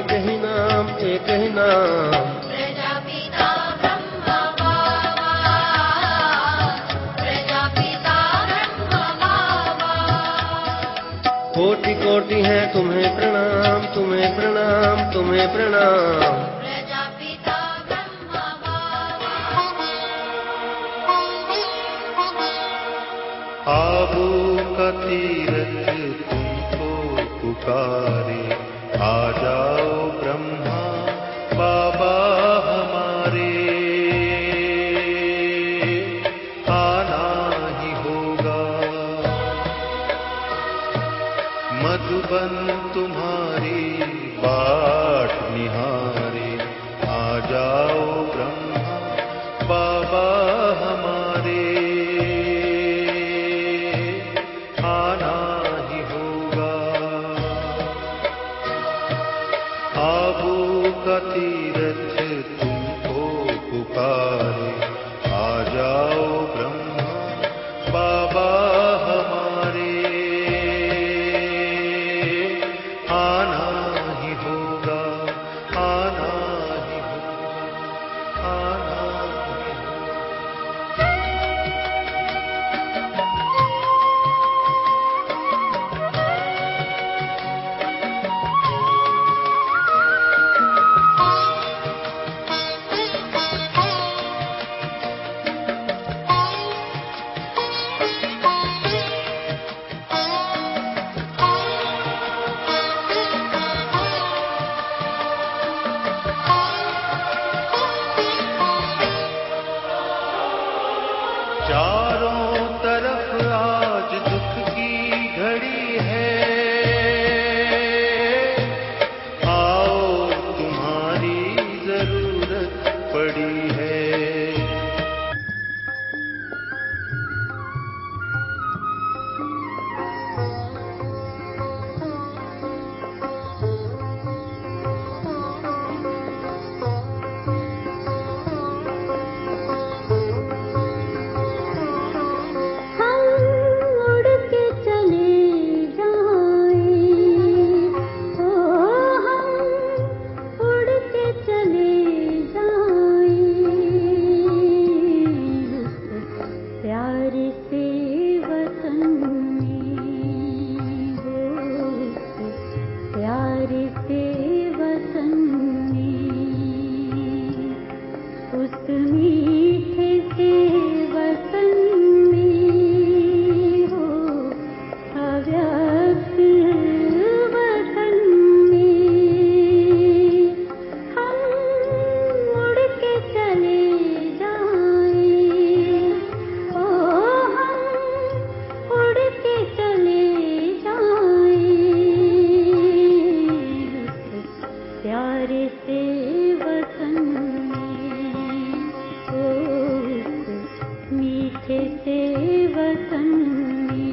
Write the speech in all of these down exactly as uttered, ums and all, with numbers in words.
एक ही नाम, एक ही नाम। प्रजापिता ब्रह्म बाबा, प्रजापिता ब्रह्म बाबा। कोटि कोटि है तुम्हें प्रणाम, तुम्हें प्रणाम, तुम्हें प्रणाम। प्रजापिता ब्रह्म बाबा। आबू का तीरथ तुमको पुकारे, आ जाओ ब्रह्मा बाबा हमारे। आना ही होगा मधुबन तुम्हारी बाट निहारे। आ जाओ ब्रह्मा बाबा हमारे। आना ही होगा आबू का तीरथ तुमको पुकारे। आ जाओ ब्रह्मा बाबा हमारे। आना ही होगा, आना ही होगा, आना ही होगा। चारों तरफ आज दुख की घड़ी है। आओ तुम्हारी जरूरत पड़ी है। हम उड़ के चले जाएं, ओ हम उड़ के चले जाएं, उस प्यारे से वतन में, हो उस प्यारे से वतन में, उस मीठे से वतन में, हो अव्यक्त वतन में। हम उड़ के चले जाएं, ओ हम उड़ के चले जाएं, उस प्यारे से वतन में, ओ उस मीठे से वतन में।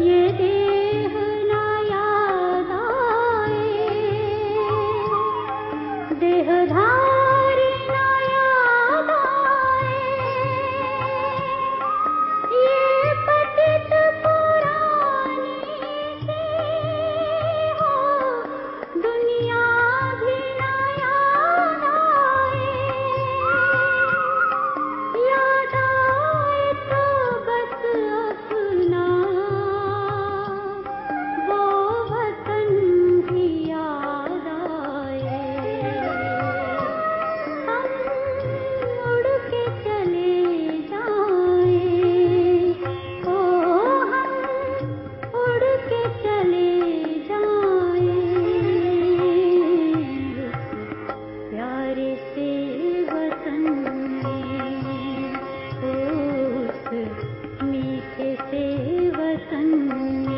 ये देह ना याद आए, देहधारी ना याद आए, ये पतित पुरानी सी हो दुनिया भी ना याद आए, याद आए तो बस अपना वो वतन ही याद आए। हम उड़ के चले जाएं, ओ हम उड़ के चले जाएं, प्यारे से वतन में, उस मीठे से वतन में।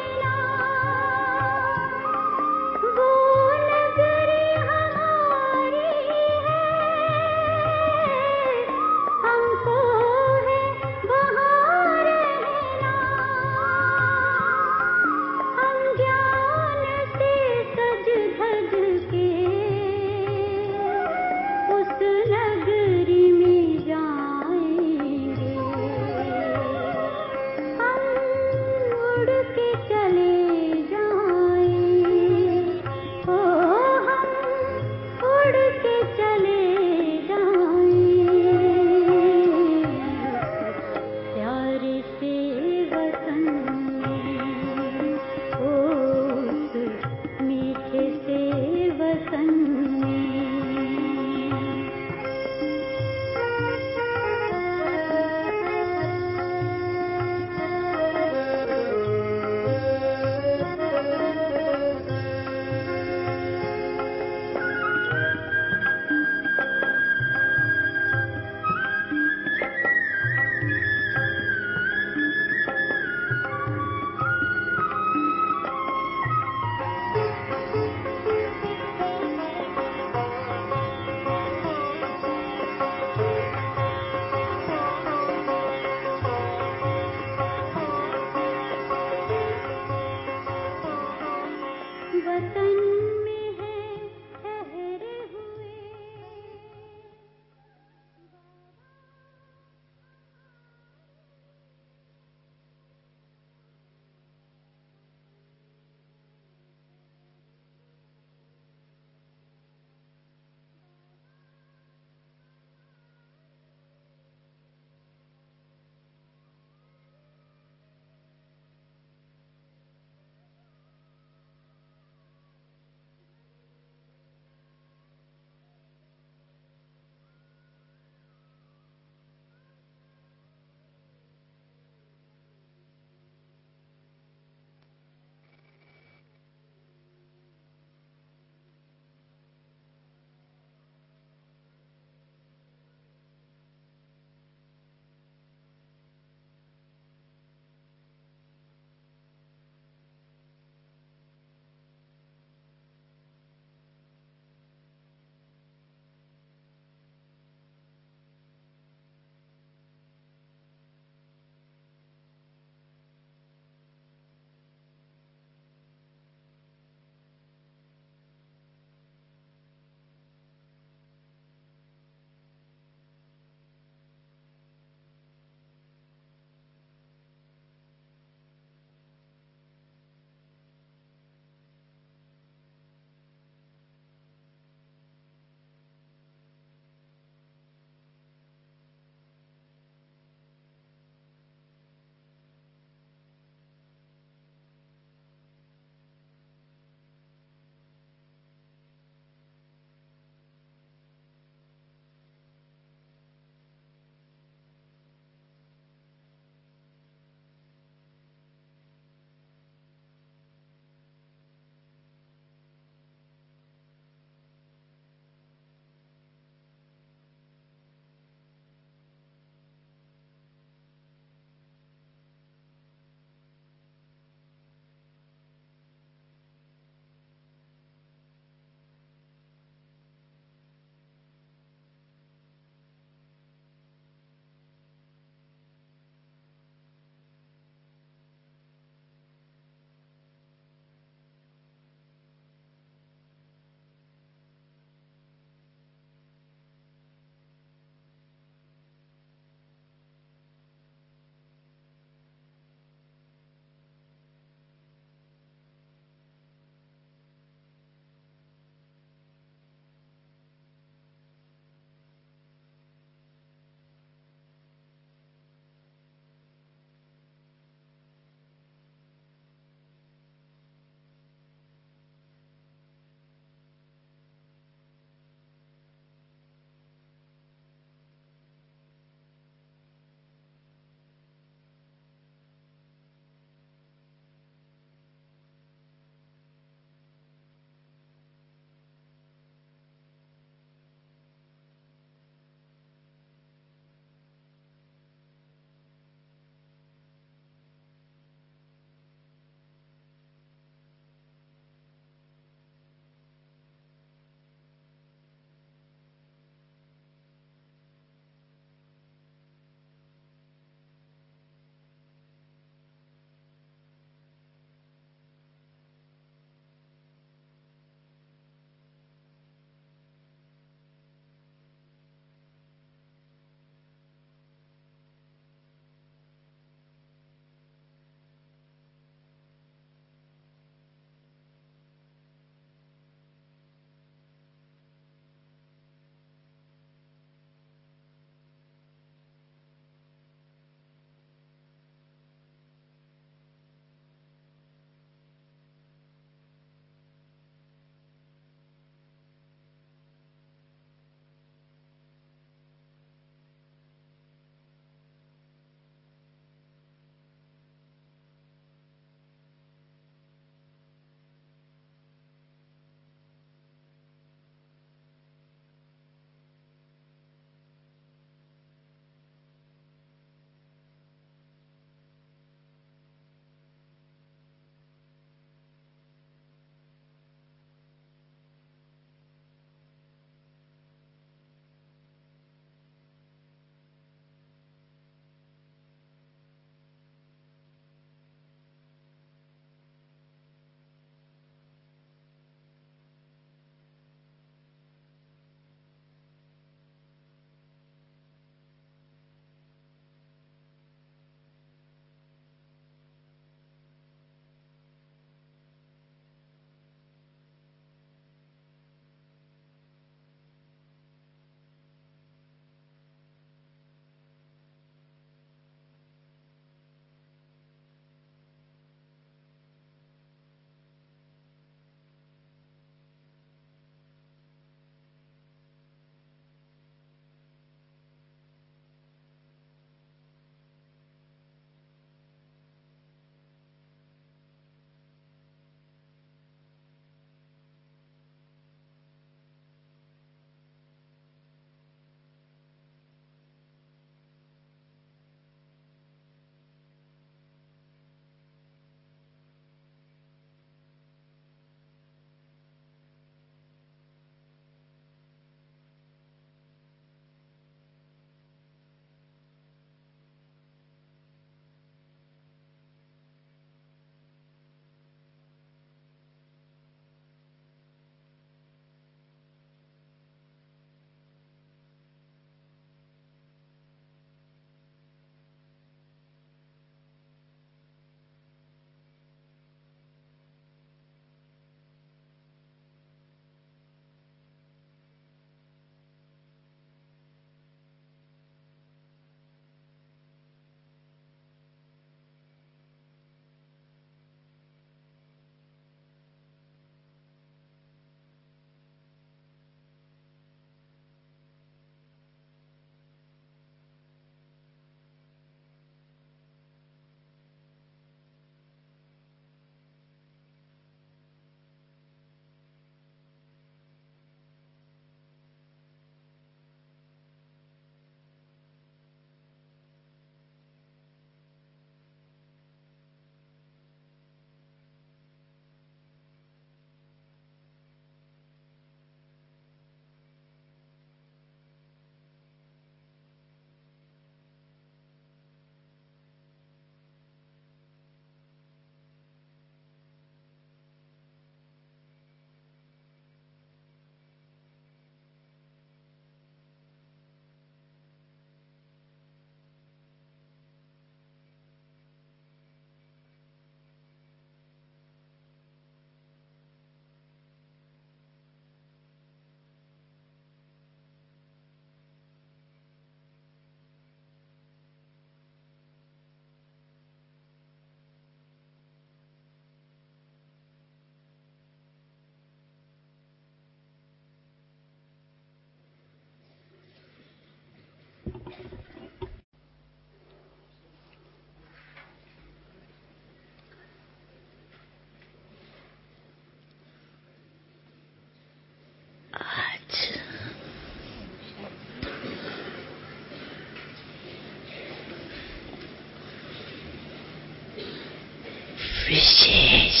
विशेष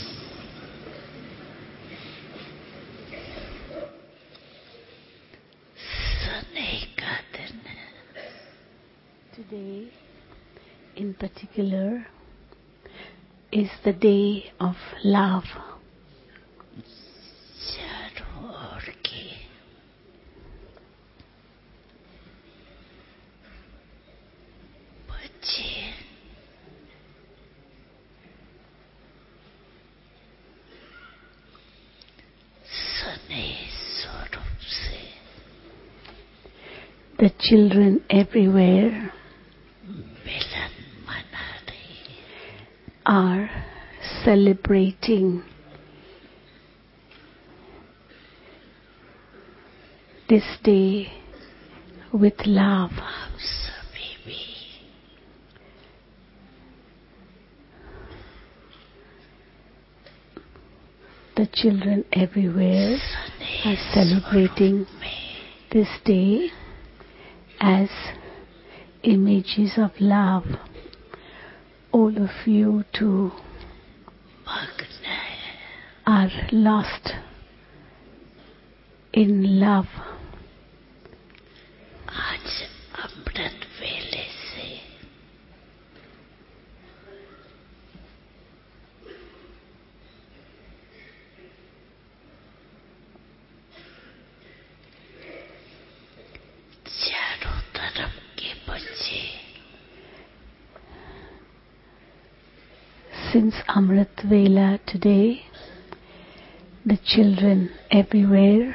स्नेह का दिन है। Today, in particular, is the day of love. चारों ओर के बच्चे स्नेह स्वरूप से The children everywhere मिलन मना रहे are celebrating this day with love. आप सभी भी The children everywhere are celebrating this day as images of love. All of you too मग्न है are lost in love. आज अमृत वेले से चारों तरफ के बच्चे Since Amrit Vela today, the children everywhere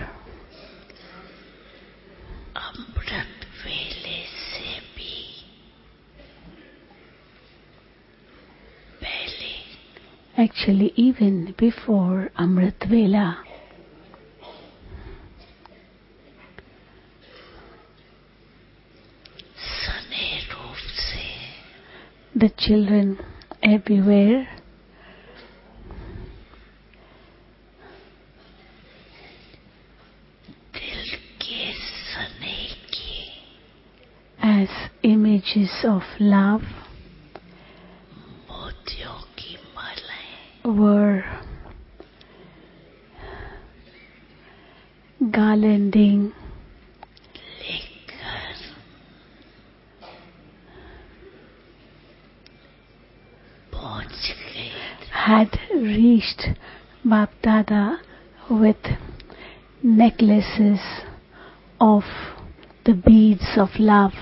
अमृत वेले से भी पहले actually even before Amrit Vela, स्नेह रूप से the children everywhere दिल के स्नेह की as images of love मोतियों की मालाएं were garlanding लेकर पहुंच गए had reached Bap Dada with necklaces of the beads of love,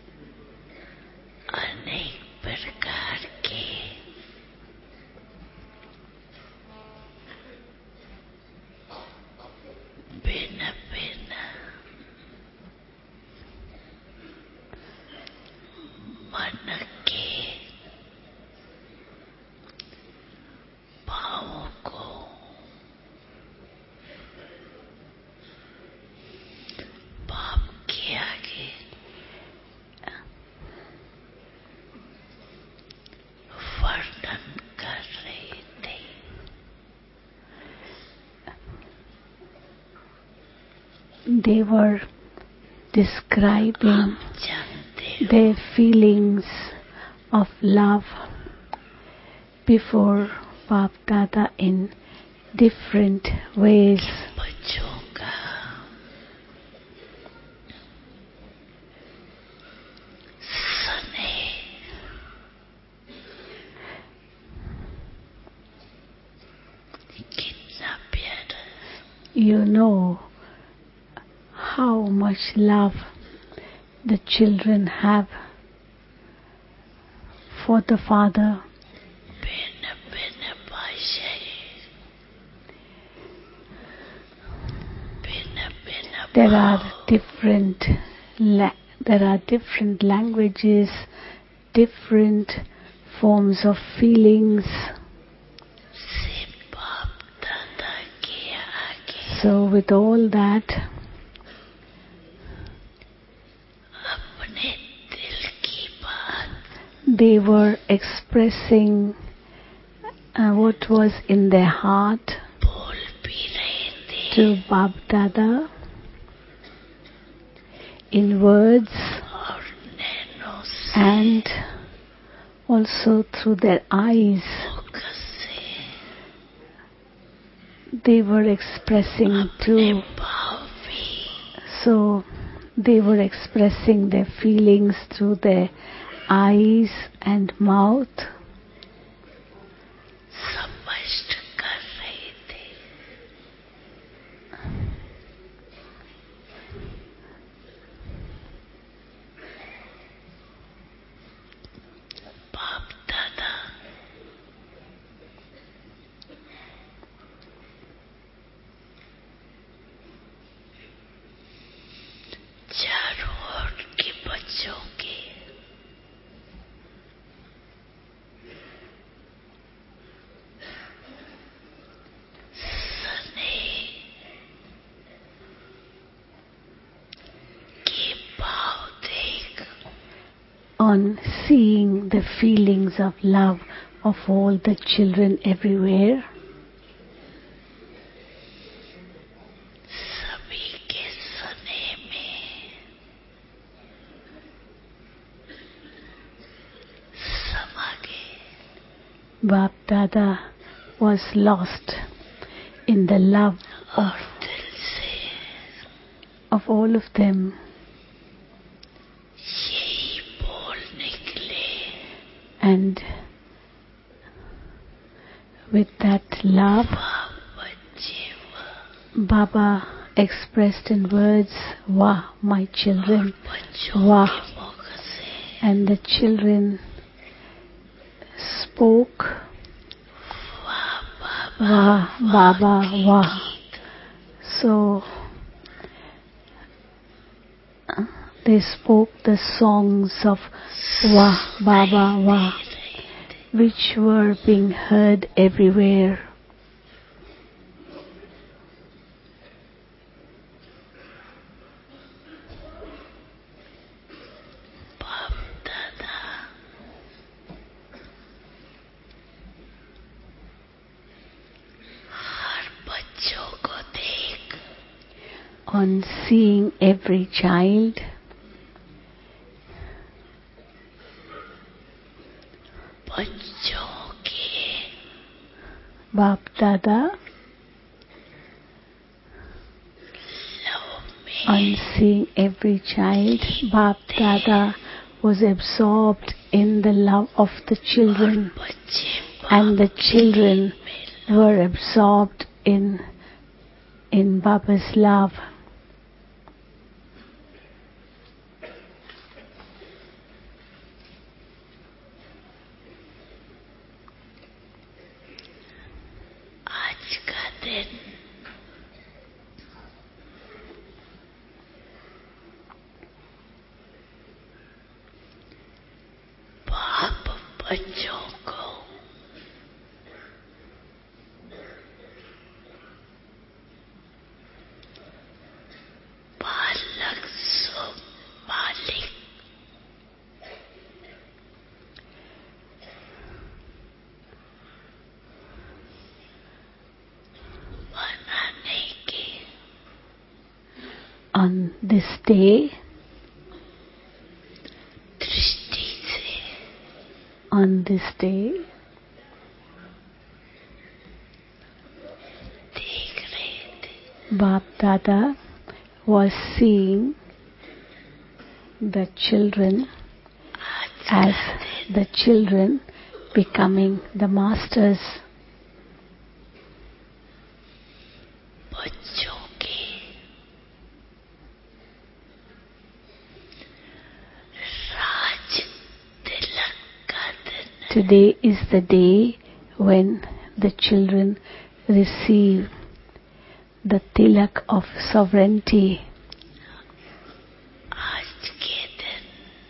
अनेक प्रकार के भिन्न भिन्न मन के भावों को बाप के आगे वर्णन कर रहे थे। they were describing आप जानते हो their feelings of love before Bap Dada in different ways. बच्चों का स्नेह कितना प्यारा You know how much love the children have for the father. भिन्न भिन्न भाषाएं भिन्न भिन्न There are भाव different la- there are different languages, different forms of feelings. से बाप दादा के आगे So with all that, अपने दिल की बात they were expressing uh, what was in their heart बोल भी रहे थे to Bap Dada in words और नैनों से and also through their eyes. Focus they were expressing अपने too. भाव भी So they were expressing their feelings through their eyes and mouth. स्पष्ट कर रहे थे। बाप दादा चारों ओर के बच्चों के स्नेह के भाव देख On seeing the feelings of love of all the children everywhere, सभी के स्नेह में समा गए। Bap Dada was lost in the love और of, दिल से of all of them. यही बोल निकले, And with that love, वाह बच्चे वाह, Baba expressed in words, Wah, my children, बच्चों वाह. के मुख से And the children spoke, वाह बाबा Wah, Baba, के Wah. गीत। So uh, they spoke the songs of Wah, Baba, Wah, which were being heard everywhere. बाप दादा हर बच्चों को देख On seeing every child, बच्चों के Bap Dada, लव में on seeing every child, Bap Dada was absorbed in the love of the children, बच्चे and the children were absorbed in in Baba's love. आज का दिन बाप बच्चों को बालक सो मालिक बनाने के On this day, दृष्टि से on this day, देख रहे थे। Bap Dada was seeing the children आज as का दिन the children becoming the masters. बच्चों के राज तिलक का दिन है। Today is the day when the children receive the tilak of sovereignty. आज के दिन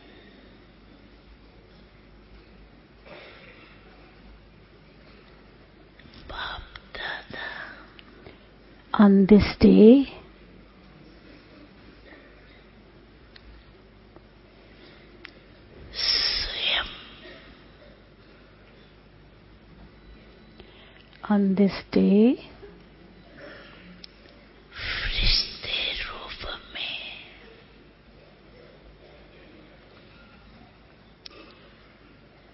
बाप दादा On this day, स्वयं on this day, फरिश्ते रूप में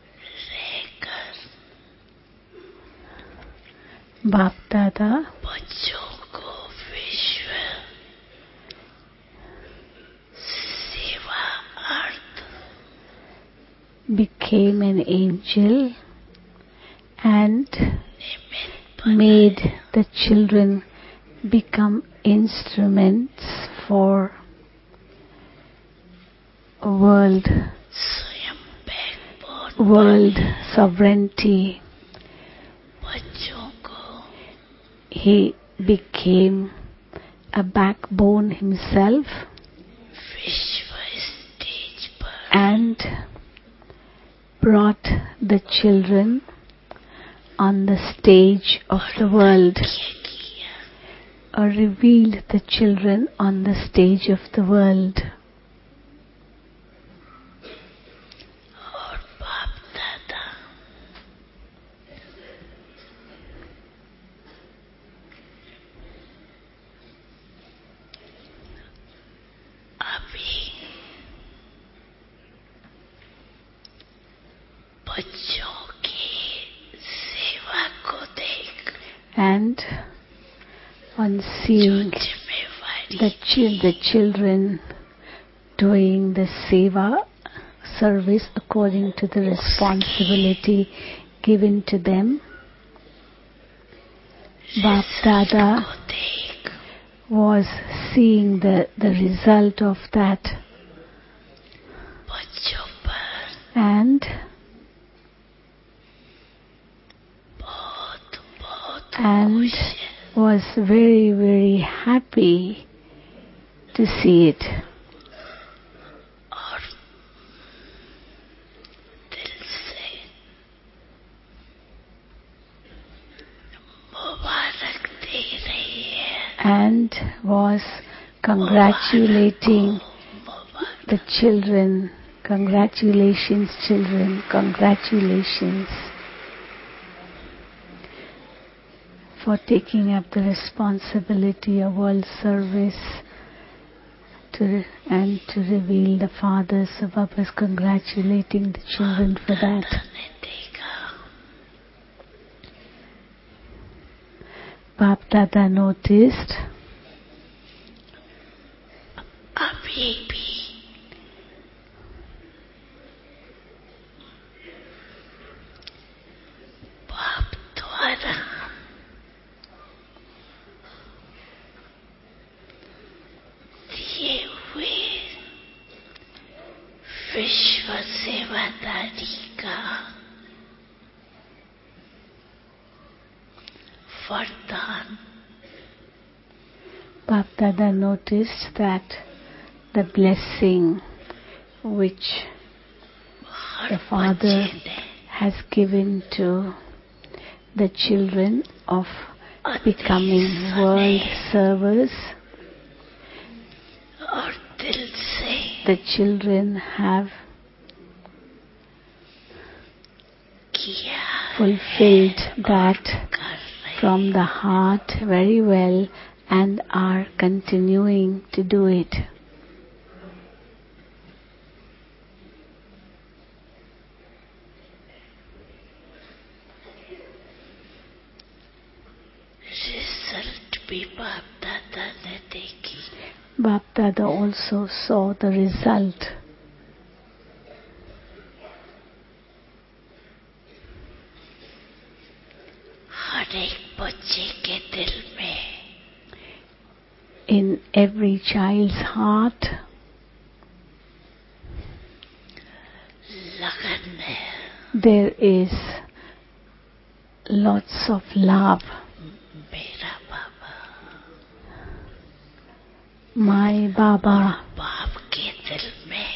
रहकर Bap Dada बच्चों became an angel and made the children become instruments for world स्वयं बैकबोन world sovereignty. बच्चों को He became a backbone himself विश्व स्टेज पर and brought the children on the stage of the world, किया or revealed the children on the stage of the world. और बाप दादा अभी बच्चों की सेवा को देख And on seeing जिम्मेवारी the, chi- the children doing the seva service according to the responsibility given to them, Bap Dada को देख was seeing the, the result of that बच्चों पर and बहुत बहुत and खुश है was very very happy to see it. और दिल से मुबारक दे रही है And was congratulating Mubarak the children. Congratulations, children, congratulations for taking up the responsibility of world service to, and to reveal the fathers. So Baba's congratulating the children for that. ने देखा Bap Dada noticed अभी भी बाप द्वारा दिए हुए विश्व सेवादारी का वरदान Bap Dada noticed that the blessing which her the Father बच्चे ने has given to the children of becoming world servers, और दिल से the children have किया fulfilled that कर रहे from the heart very well and are continuing to do it. Result भी बाप दादा ने देखी Bap Dada also saw the result. हर एक बच्चे के दिल में In every child's heart, लगन है there is lots of love. मेरा बाबा My Baba, बाप के दिल में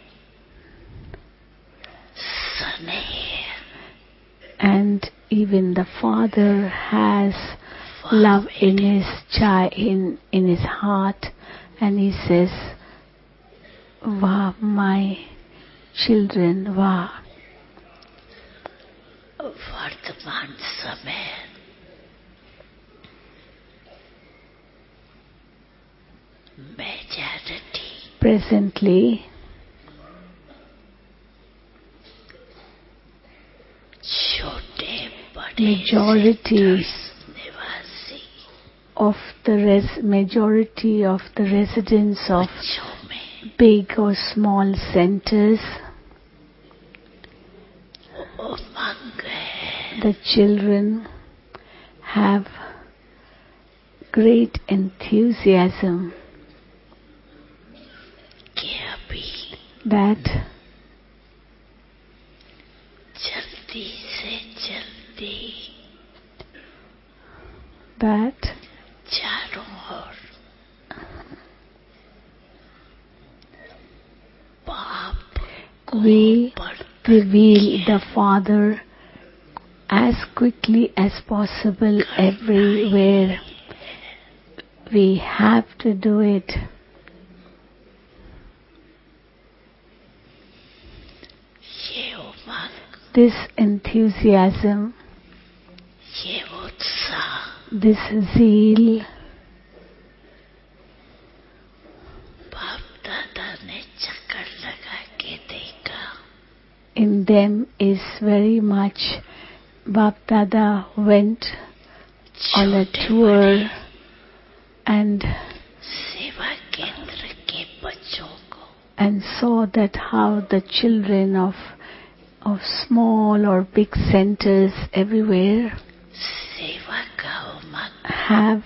स्नेह and even the Father has love in his child, in in his heart, and he says, "Wah, my children, wah." वर्तमान समय मेजॉरिटी Presently, छोटे बड़े majority निवासी of the res- majority of the residents of बच्चों में big or small centers the children have great enthusiasm कि अभी that जल्दी से जल्दी that चारों ओर बाप we बढ़ते reveal the Father as quickly as possible everywhere. We have to do it. ये उमंग, This enthusiasm, ये उत्साह this zeal, बाप दादा ने चक्कर लगा के देखा. in them is very much. Bap Dada went on a छोटे tour बड़े and सेवा केंद्र के बच्चों को and saw that how the children of of small or big centers everywhere सेवा का उमंग have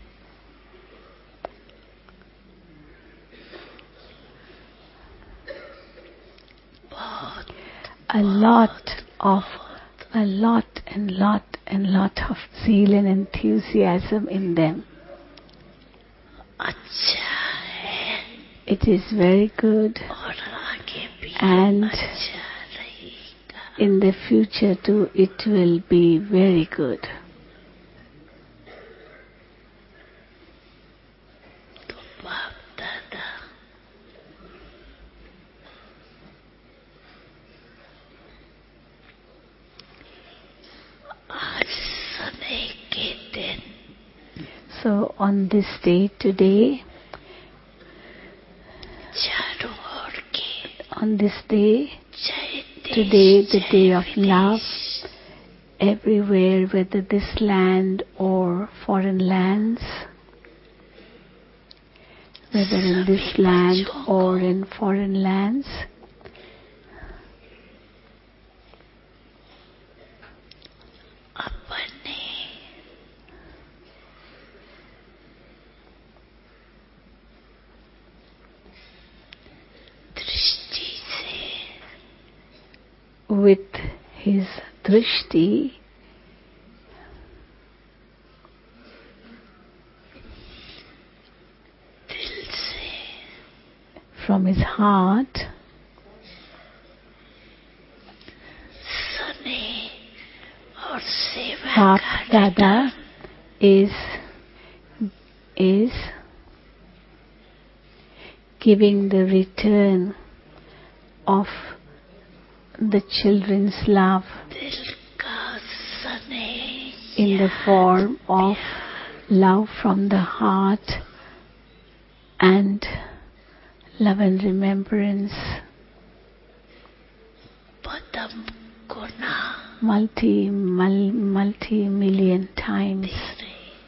बहुत a lot of a lot and lot and lot of zeal and enthusiasm in them. अच्छा है It is very good, और आगे भी And अच्छा रहेगा. in the future too it will be very good. तो बाप दादा आज समय के दिन So on this day today, चारों ओर के on this day, जय देश, today the जय day of विदेश, love, everywhere, whether this land or foreign lands, whether in this सभी land बच्चों or को in foreign lands, अपने दृष्टि से with his drishti, दिल से from his heart, स्नेह और सेवा Bap का Dada is is giving the return of the children's love दिल का स्नेह in the form of love from the heart and love and remembrance Padma Guna multi mul, multi million times. तेरे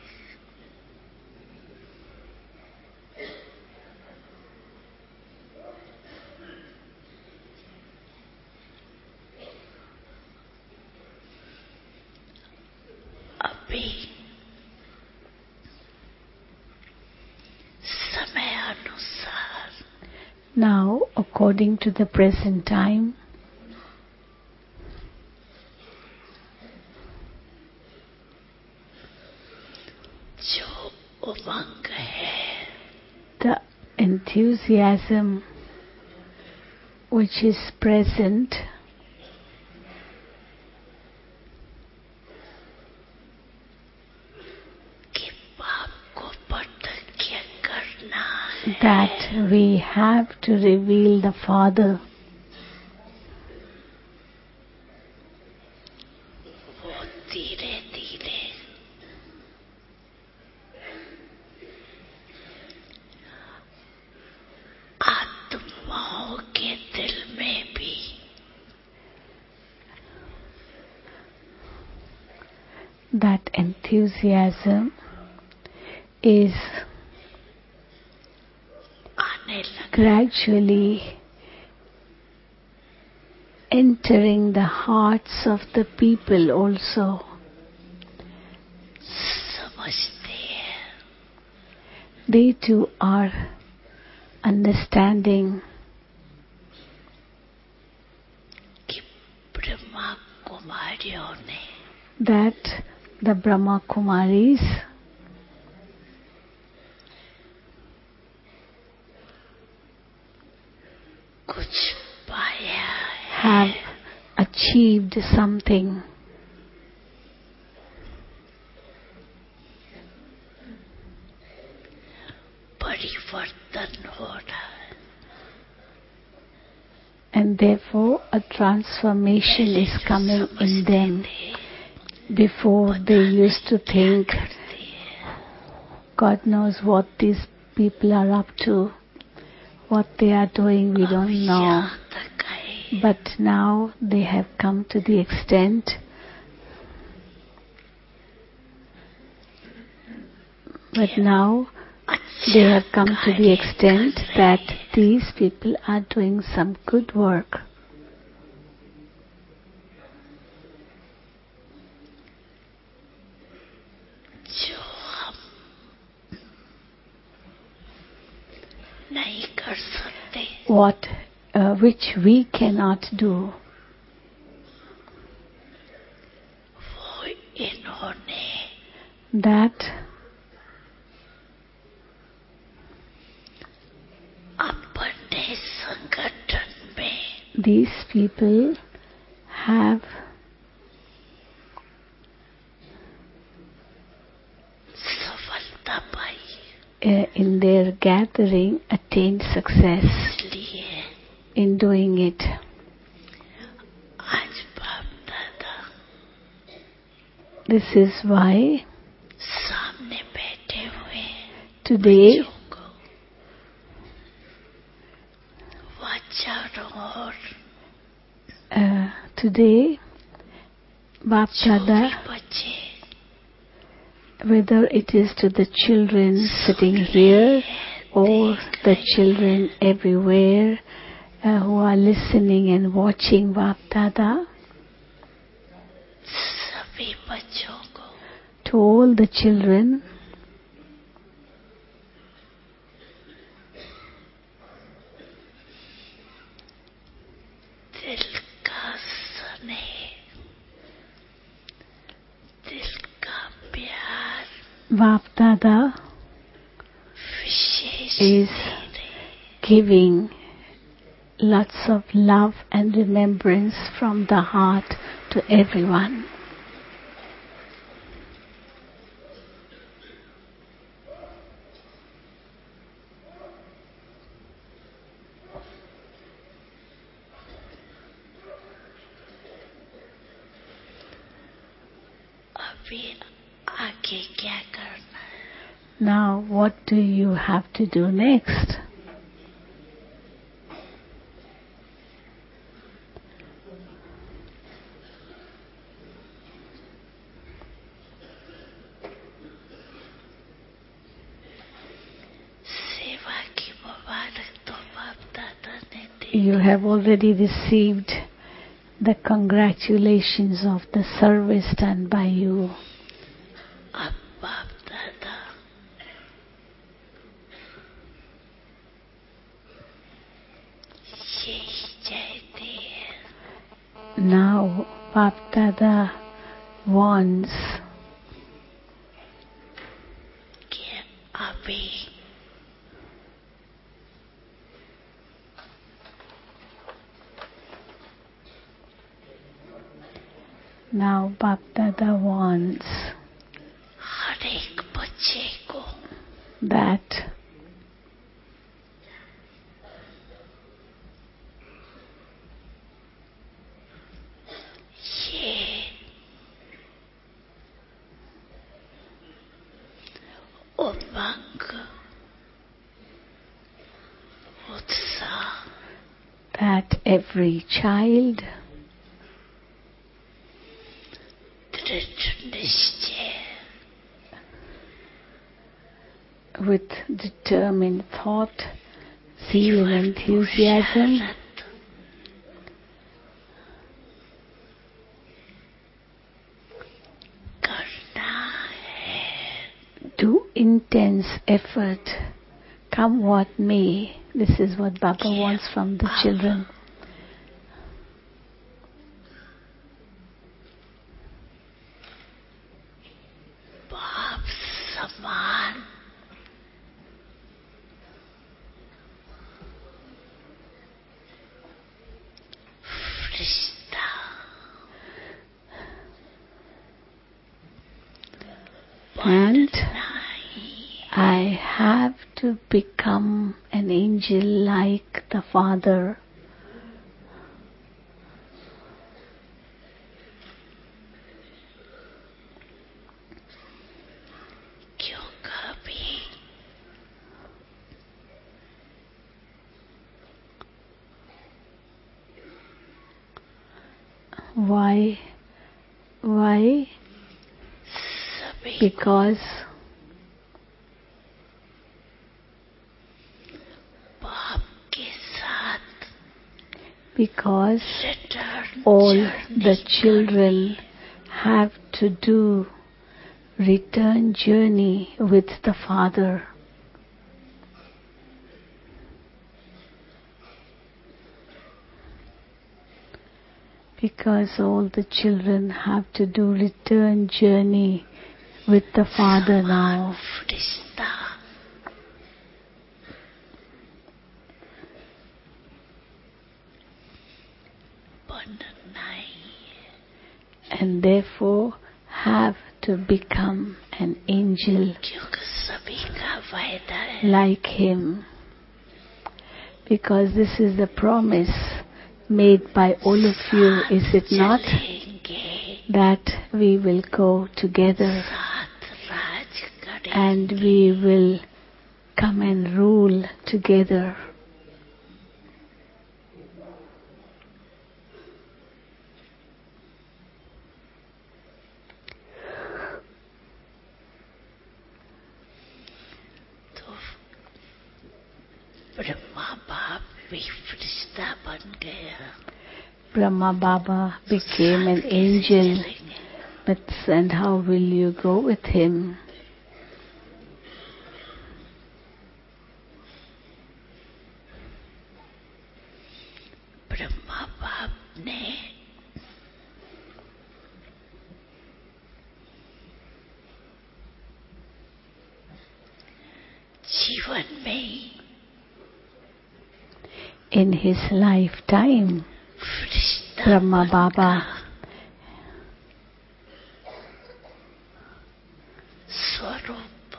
अभी समय अनुसार Now, according to the present time, जो उमंग है the enthusiasm which is present कि पाप को प्रत्यक्ष करना है that we have to reveal the Father, वो धीरे धीरे आत्माओं के दिल में भी that enthusiasm is आने लगा. gradually entering the hearts of the people also. समझते हैं They too are understanding कि ब्रह्मा कुमारियों ने that the Brahma Kumaris कुछ पाया have है achieved something. परिवर्तन हो रहा है And therefore a transformation is coming in them. Before they used to think, God knows what these people are up to, what they are doing, we don't know. यहाँ तक आए But now they have come to the extent, but now they have come to the extent that these people are doing some good work. जो हम नहीं कर सकते What uh, which we cannot do, वो इन्होंने that अपने संगठन में these people have सफलता पाई uh, in their gathering attained success इसलिए in doing it. आज बाप दादा This is why सामने बैठे हुए हैं today बच्चों को वह चारों ओर uh, today Bap जो Dada, भी बच्चे whether it is to the children sitting here or the children everywhere uh, who are listening and watching Bap Dada, सभी बच्चों को to all the children, दिल का स्नेह दिल का प्यार Bap Dada wishes is giving lots of love and remembrance from the heart to everyone. अभी आगे क्या करना है Now what do you have to do next? सेवा की मुबारक तो बाप दादा ने दी You have already received the congratulations of the service done by you. अब बाप दादा यही चाहते हैं Now Bap Dada wants कि अभी now Bap Dada wants हर एक बच्चे को that ये उमंग उत्साह that every child दृढ़ निश्चय with determined thought, zeal and enthusiasm Bharat intense effort, come what may. This is what Baba wants from the children. बाप समान फरिश्ता And I have to become an angel like the Father. क्यों कभी Why? Why? सभी Because बाप के साथ because return all journey the children have to do return journey with the Father. Because all the children have to do return journey with the Father now. फरिश्ता बनना ही And therefore have to become an angel क्योंकि सभी का वायदा है like Him. Because this is the promise made by all of you, is it not? चलेंगे That we will go together साथ राज करें and we will come and rule together. तो ब्रह्मा बाप भी फरिश्ता बन गया Brahma Baba became an angel, but and how will you go with him? Brahma बाप ने जीवन में In his lifetime, Firishta Brahma बनकर Baba स्वरूप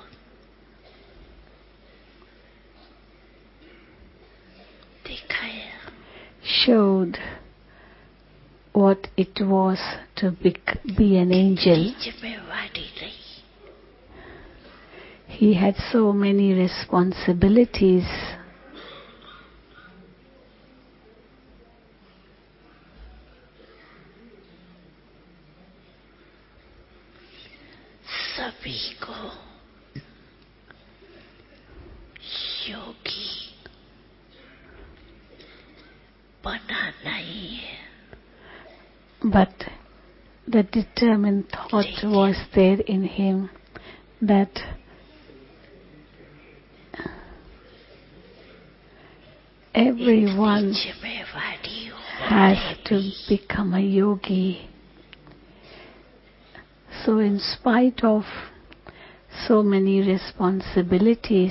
दिखाया showed what it was to be, be an angel. जिम्मेवारी रही He had so many responsibilities. सभी को योगी बनाना ही है But the determined thought was there in him that everyone जिम्मेवारी has होते to भी become a yogi. So in spite of so many responsibilities,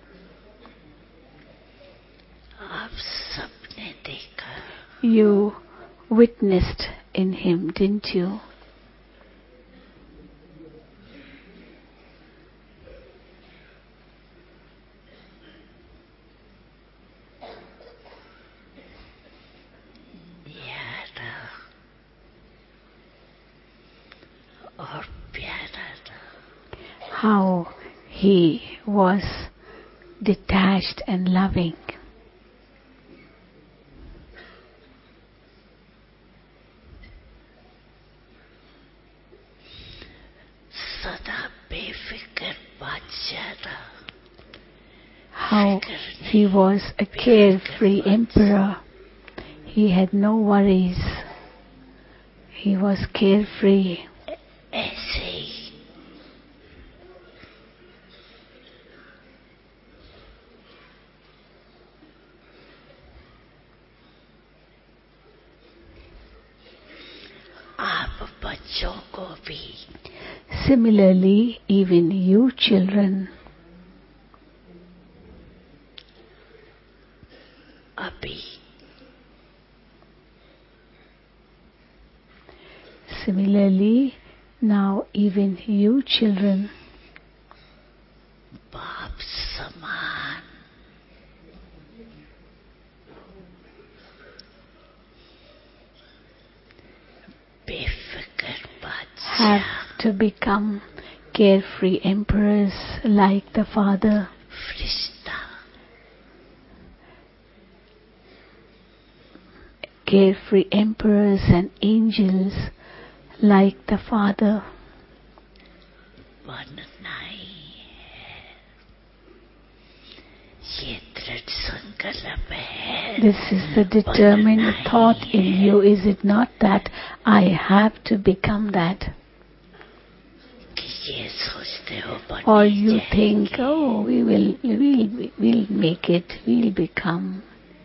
आप सबने देखा you witnessed in him, didn't you? न्यारा और प्यारा था How he was detached and loving. सदा बेफिक्र बादशाह था How he was a carefree emperor. He had no worries. He was carefree. ऐसे ही बच्चों को भी Similarly, even you children, अभी similarly, now even you children, बाप समान बेफिक्र have बादशाह to become carefree emperors like the Father, Firishta carefree emperors and angels like the Father. बनना ही है, ये दृढ़ संकल्प है। This is the determined thought in you, is it not, that I have to become that? कि ये सोचते हो बन Or ही you जाएंगे। think, oh, we will, we will, we'll make it, we'll become.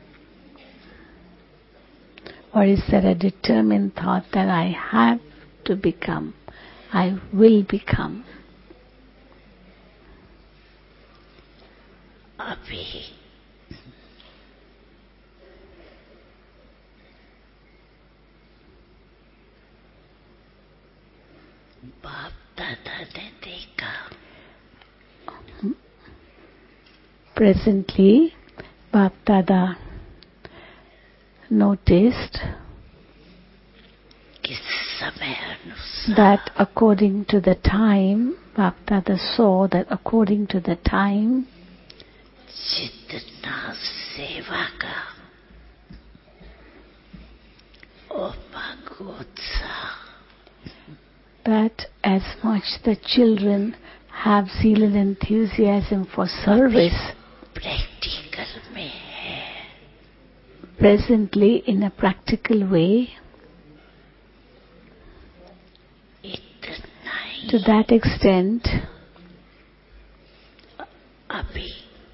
Or is there a determined thought that I have to become, I will become? अभी बाप दादा ने देखा Presently, Bap Dada noticed कि समय अनुसार that according to the time, Bap Dada saw that according to the time, जितना सेवा का उमंग उत्साह that as much the children have zeal and enthusiasm for service, practical में है, presently in a practical way, इतना ही to that extent, अभी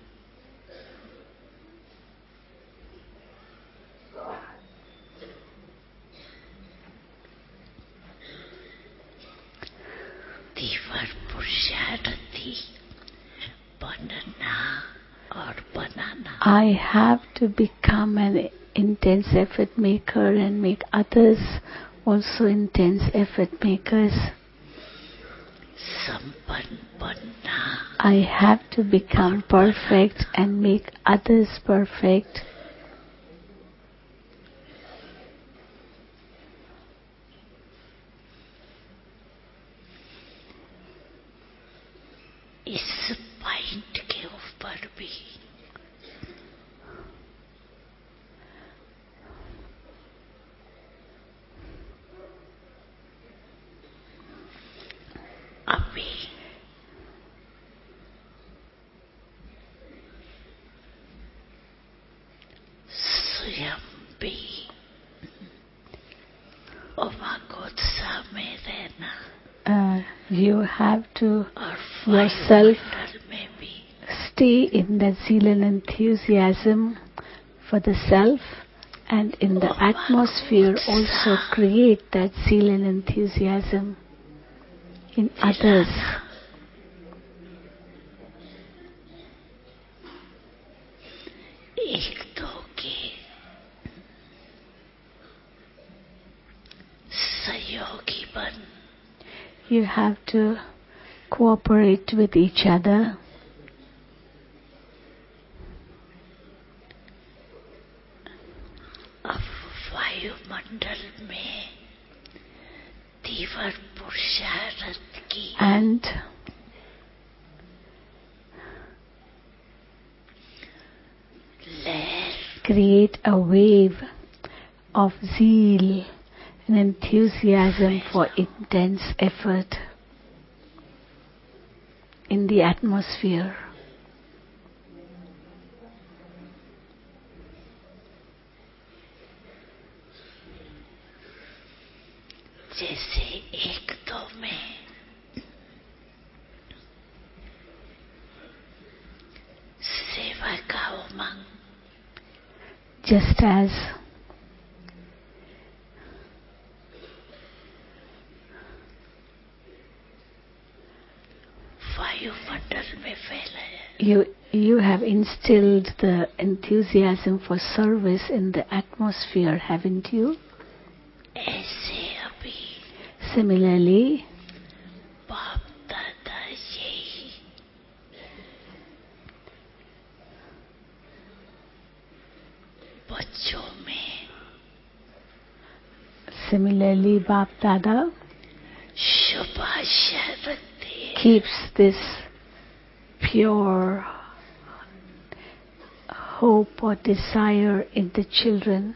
तीव्र पुरुषार्थी बनना और बनाना I have to become an intense effort maker and make others also intense effort makers. संपन्न बनना I have to become perfect and make others perfect. इस point के ऊपर भी अभी स्वयं भी उमंगोत्साह में रहना Uh, you have to और yourself वायुमंडल में भी stay in that zeal and enthusiasm for the self, and in the atmosphere also create that zeal and enthusiasm in others. एक दो के सहयोगी बन You have to cooperate with each other. अब वायुमंडल में तीव्र पुरुषार्थ की And लहर create a wave of zeal and enthusiasm for intense effort in the atmosphere. जैसे एक दो में सेवा का उमंग Just as वायुमंडल में फैलाया. You, you have instilled the enthusiasm for service in the atmosphere, haven't you? ऐसे अभी Similarly, बाप दादा यही बच्चों में similarly, Bap Dada शुभ आशा रखते हैं keeps this pure hope or desire in the children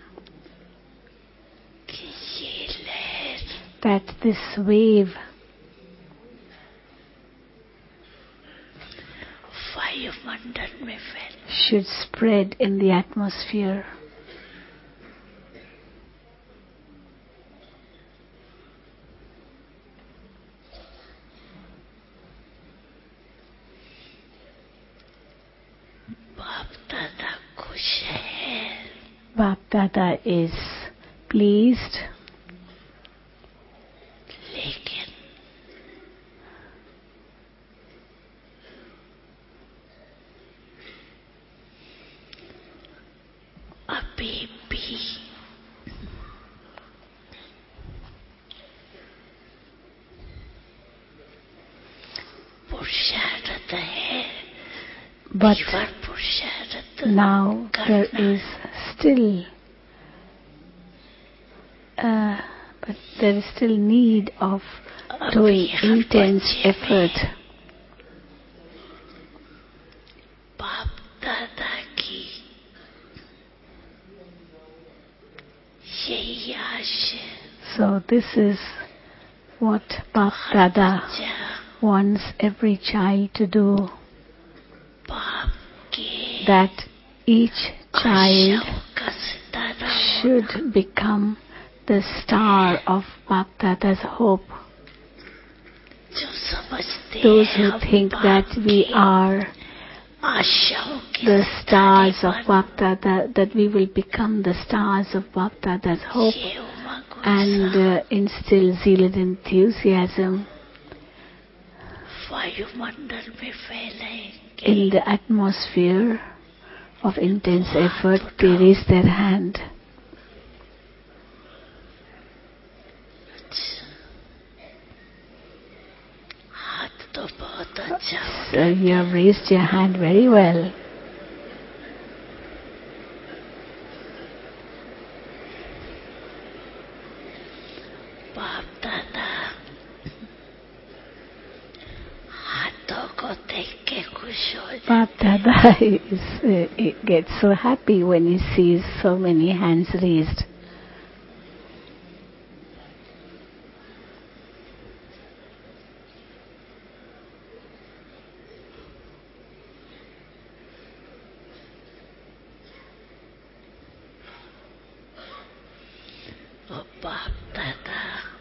कि ये लहर that this wave वायुमंडल में फैल should spread in the atmosphere. बाप दादा खुश है Bap Dada is pleased, लेकिन अभी भी पुरुषार्थ है but ईश्वर पुरुषार्थ now there is still uh, but there is still need of doing intense effort. बाप दादा की यही आश है So this is what Bap Dada बच्चा wants every child to do, बाप के that each child आशाओं का सितारा हो should become the star of Bap Dada's hope. जो समझते Those हैं who हम think बाप that we के are आशाओं के the stars सितारे of Bap Dada, that we will become the stars of Bap Dada's hope ये उमंग and uh, instill zeal and enthusiasm वायुमंडल में फैलाएंगे in the atmosphere of intense effort. They raise their hand. हाथ तो बहुत अच्छा So you have raised your hand very well. बाप दादा हाथों को देख के खुश हो जाते Bap Dada is, uh, he gets so happy when he sees so many hands raised. और बाप दादा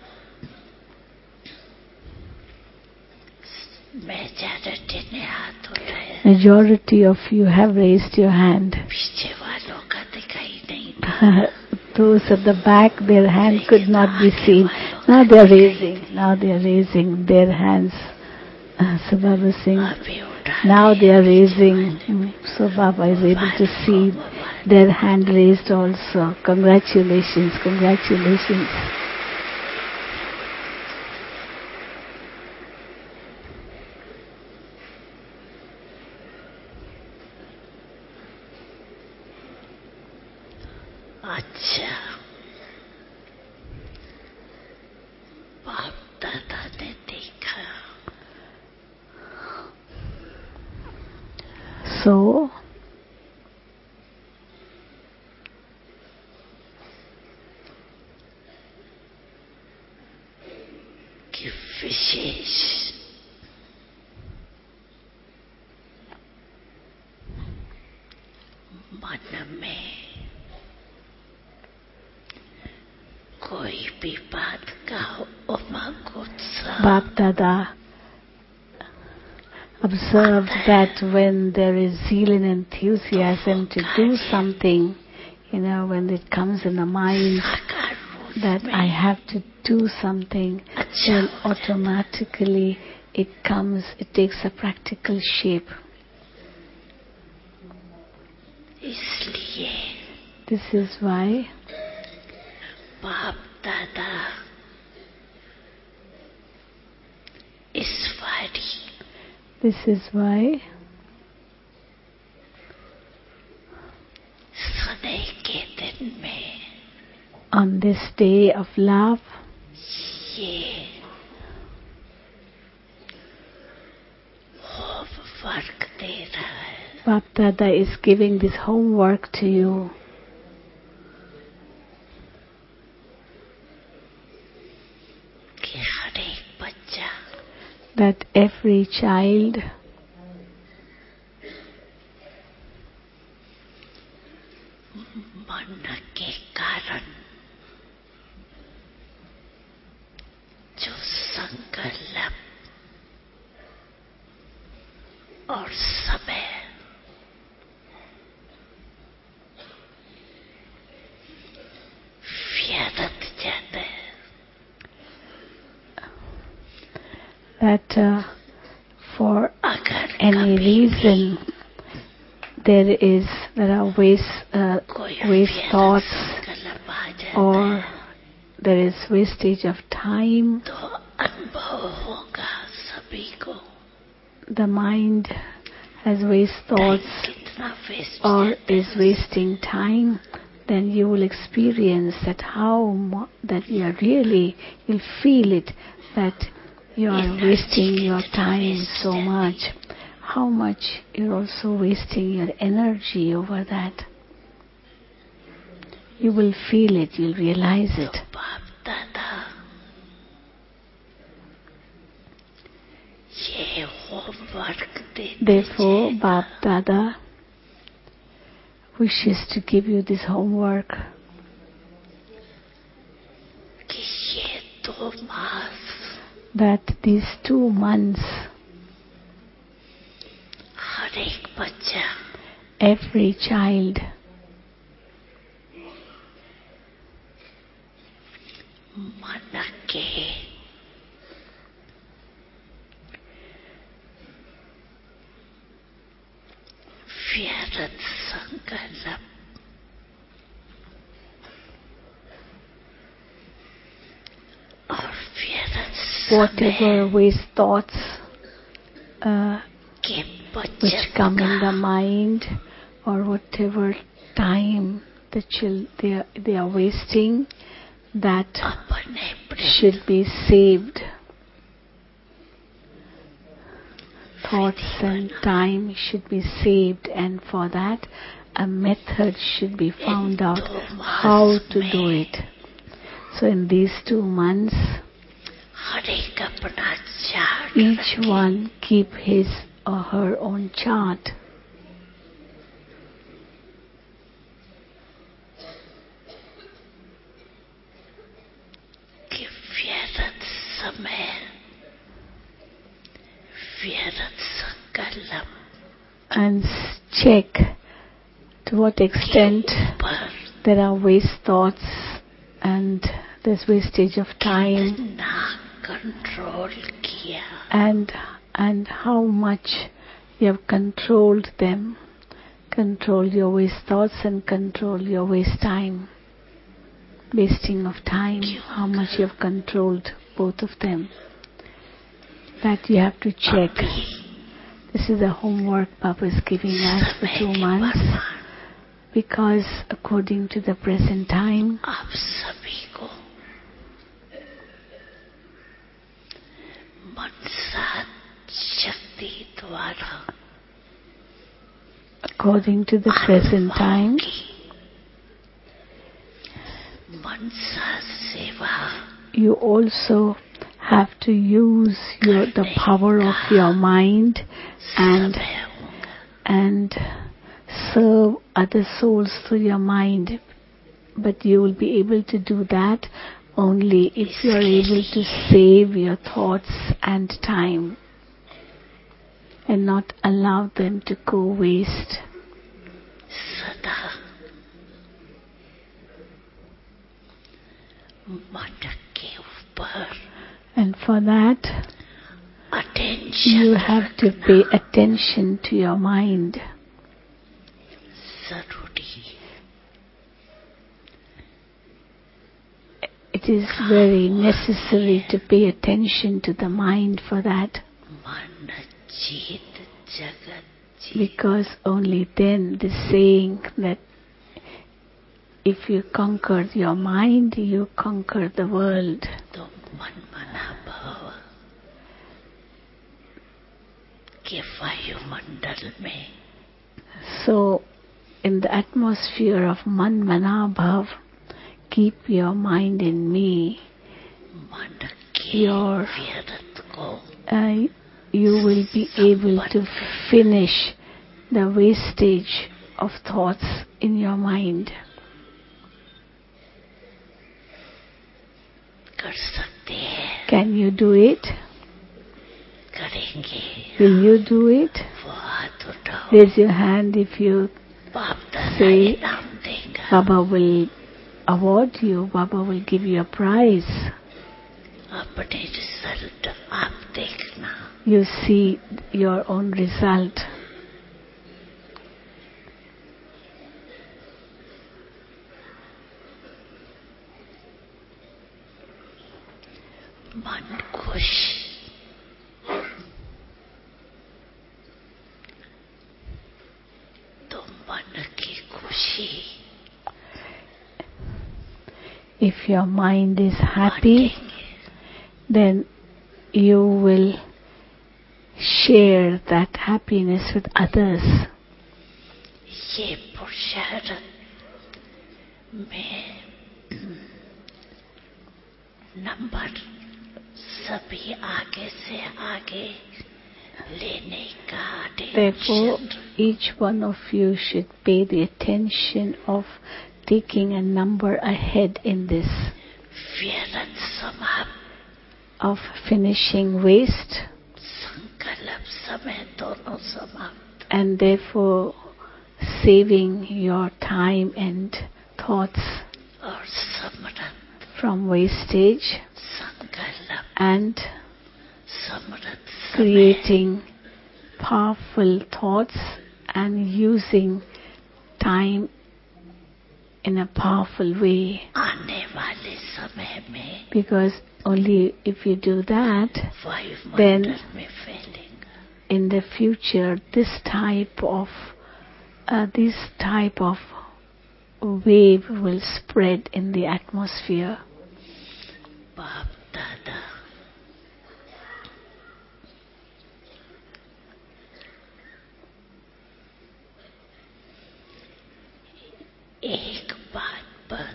मेजॉरिटी ने हाथ उठाया Majority of you have raised your hand. पीछे वालों का दिखाई नहीं था Those at the back, their hand could not be seen. Now they are raising. Now they are raising their hands. Uh, so Baba Singh. अभी उठा Now they are raising. Mm, So Baba is able to see their hand raised also. Congratulations, congratulations. अच्छा बाप दादा ने देखा So, कि विशेष मन में कोई भी बात का उमंग उत्साह Bap Dada observed that when there is zeal and enthusiasm to do something, you know, when it comes in the mind साकार रूप that I have to do something, अच्छा then हो जाता automatically it comes, it takes a practical shape. इसलिए This is why बाप दादा इस वारी this is why सदै के दिन में on this day of love, ये होमवर्क दे रहा है Bap Dada is giving this homework to you. कि हर एक बच्चा That every child मन के कारण जो संकल्प और समय व्यर्थ जाता है that uh, for अगर any कभी reason there is there are waste uh, कोई waste व्यर्थ thoughts संकल्प आ जाता or है there is wastage of time, तो अनुभव होगा सभी को the mind has waste thoughts कितना waste or is wasting time, then you will experience that how mu- that you are really, you'll feel it, that you are Energy wasting your kitna time waste so hai. much. How much you're also wasting your energy over that. You will feel it, you'll realize it. तो बाप दादा ये homework देते Therefore, जाएगा Bap Dada wishes to give you this homework कि ये दो मास that these two months, हर एक बच्चा every child मन के व्यर्थ संकल्प और व्यर्थ whatever समय waste thoughts uh, के which बचत come in the का mind or whatever time the chil- they, are, they are wasting, that अपने should be saved. Thoughts and time should be saved, and for that a method should be found out how to do it. So in these two months, हर एक अपना chart each one keep his or her own chart. कि व्यर्थ समय व्यर्थ संकल्प And check to what extent पर there are waste thoughts and there's wastage of time, कितना कंट्रोल किया and and how much you have controlled them. Control your waste thoughts and control your waste time. Wasting of time, how much you have controlled both of them. That you have to check. अभी This is the homework Papa is giving us for समय two के months, प्रमाण because according to the present time, आप सभी को मनसा शक्ति द्वारा according to the present time, मनसा सेवा you also have to use your the power of your mind and समय होगा and serve other souls through your mind. But you will be able to do that only if you are able to save your thoughts and time and not allow them to go waste. सदा मन के ऊपर And for that, attention. You have to pay attention to your mind. जरूरी It is very necessary to pay attention to the mind for that, मन जीत जगत जीत. because only then the saying that if you conquer your mind, you conquer the world. तो मन मना भाव के वायुमंडल में So, in the atmosphere of Man Mana Bhav, keep your mind in me. मन के Your व्यर्थ को uh, you will be able to finish the wastage of thoughts in your mind. कर सकते हैं. Can you do it? करेंगे. Will you do it? वो हाथ उठाओ. Raise your hand if you बाप दादा say, इनाम देगा. Baba will award you, Baba will give you a prize. अपने रिजल्ट आप देखना. You see your own result. मन खुश. तो मन की खुशी If your mind is happy, बांटेंगे. then you will share that happiness with others. ये पुरुषार्थ में नंबर सभी आगे से आगे लेने का Therefore, attention. each one of you should pay the attention of taking a number ahead in this, व्यर्थ समाप्त. of finishing waste, संकल्प समय दोनों समाप्त. and therefore saving your time and thoughts और समृद्ध. from wastage संकल्प and समृद्ध समय. creating powerful thoughts and using time in a powerful way, आने वाले समय में because only if you do that, वायुमंडल में फैलेगा. in the future this type of uh, this type of wave will spread in the atmosphere. बाप दादा एक बात पर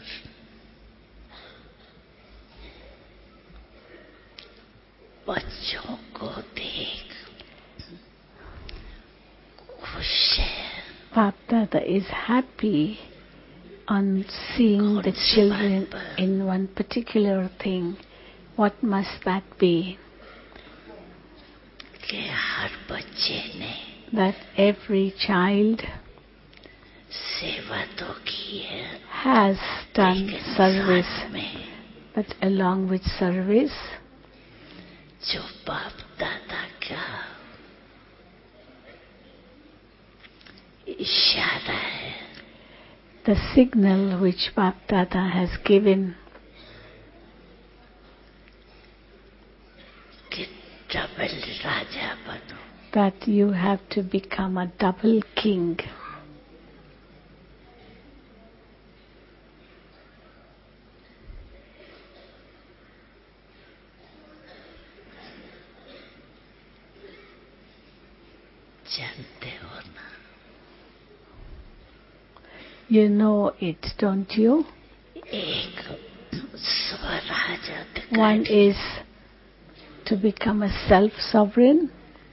बच्चों को देख खुश है. Bap Dada is happy on seeing the children in one particular thing. What must that be? कि हर बच्चे ने That every child सेवा तो की है. has done लेकिन service, साथ में but along with service, जो बाप दादा का इशारा है, the signal which Bap Dada has given, कि डबल राजा बनो. that you have to become a double king. जानते हो ना. You know it, don't you? एक स्वराज One अधिकारी is to become a self-sovereign,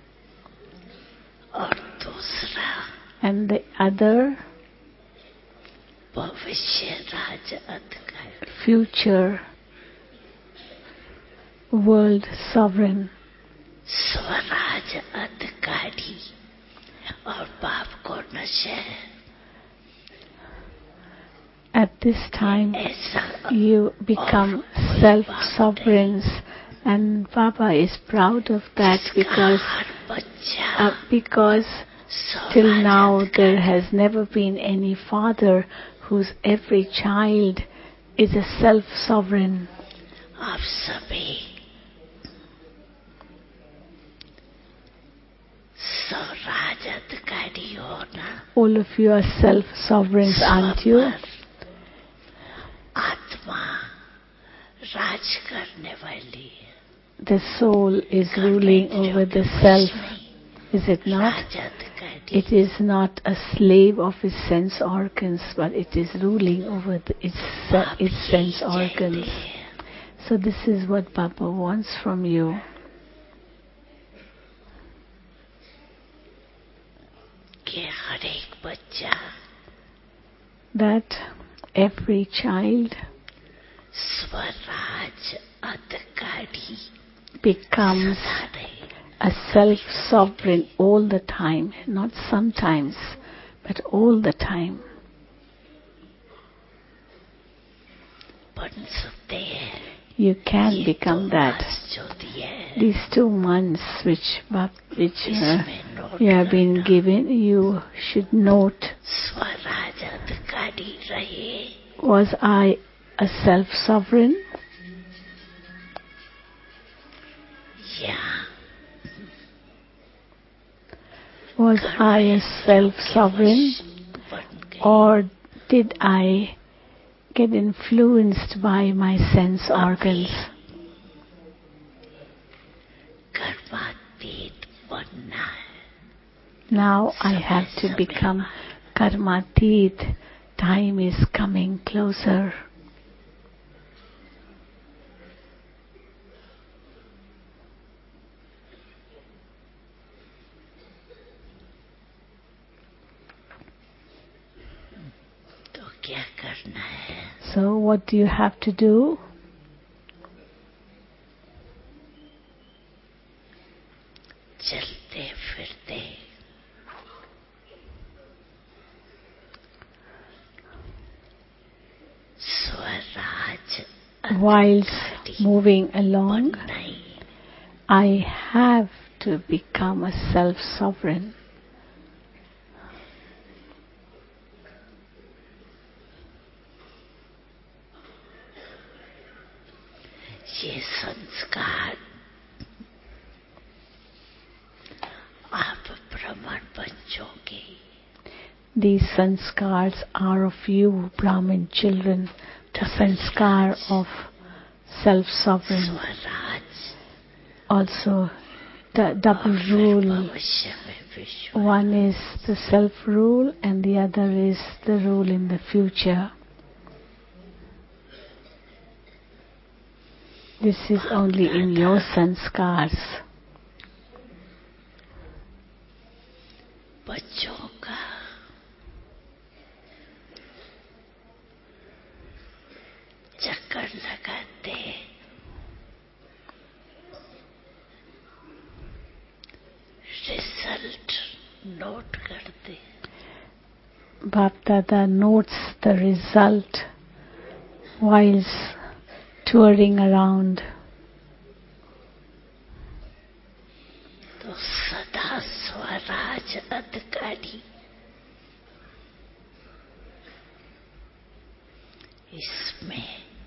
और दूसरा and the other, भविष्य राज अधिकारी. future world sovereign. स्वराज अधिकारी और बाप को नशे. At this time, ऐसा you become self-sovereigns And Baba is proud of that because हर बच्चा uh, because till now there has never been any father whose every child is a self-sovereign. आप सभी स्वराज अधिकारी हो ना। All of you are self-sovereigns, aren't you? आत्मा राज करने वाली है। The soul is ruling over the self, is it not? राज अधिकारी It is not a slave of its sense organs, but it is ruling over the, its, se- its sense organs. So this is what Baba wants from you. कि हर एक बच्चा That every child Swaraj अधिकारी becomes सदा रहे। a self-sovereign all the time, not sometimes, but all the time. बन सकते हैं You can ये become तो that. मास जो दिया है These two months which, Bab- which uh, इसमें नोट you have been करना। given, you should note, स्वराज अधिकारी रहे was I a self-sovereign? या Was I a self-sovereign? बन गए। Or did I get influenced by my sense organs? कर्मातीत बनना है। Now I have to become karmatit. Time is coming closer. तो क्या करना है? So what do you have to do? चलते फिरते स्वराज Whilst moving along, बनना ही I have to become a self-sovereign. ये संस्कार आप ब्राह्मण बच्चोगे। These sanskars are of you, Brahmin children, the sanskar of self-sovereign. Swaraj Also, the double rule. भविष्य में विश्व One is the self-rule and the other is the rule in the future. This is only in your sanskars. बच्चों का चक्कर लगाते result note करते Bapdada notes the result whilst touring around. तो सदा स्वराज अधिकारी इसमें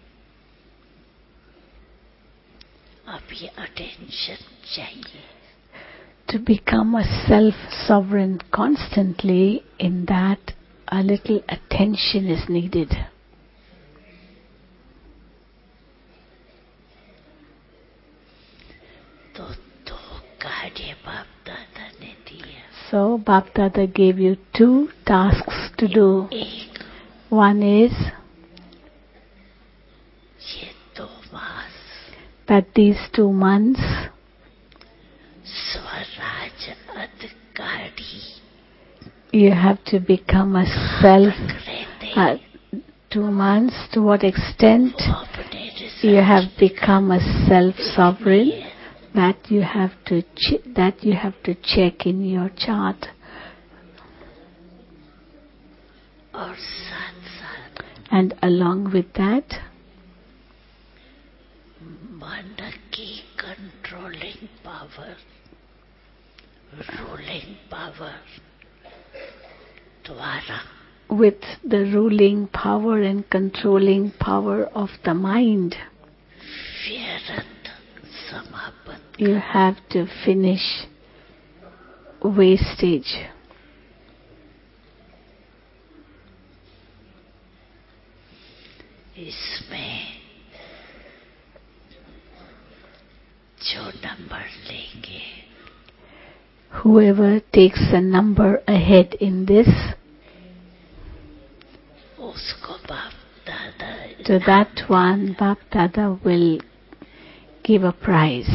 अब ये अटेंशन चाहिए। To become a self-sovereign constantly, in that a little attention is needed. तो दो कार्य बाप दादा ने दिया। So Bapdada gave you two tasks to do. एक One is ये दो मास that these two months Swaraj अधिकारी you have to become a self. रहते Uh, two months, to what extent वो अपने you result have become a self-sovereign, that you have to ch- that you have to check in your chart. और साथ साथ And along with that, मन की controlling power, ruling power द्वारा, with the ruling power and controlling power of the mind, व्यर्थ समापन, you have to finish wastage. इसमें जो नंबर लेंगे, Whoever takes a number ahead in this, उसको बाप दादा to that one Bap Dada will give a prize.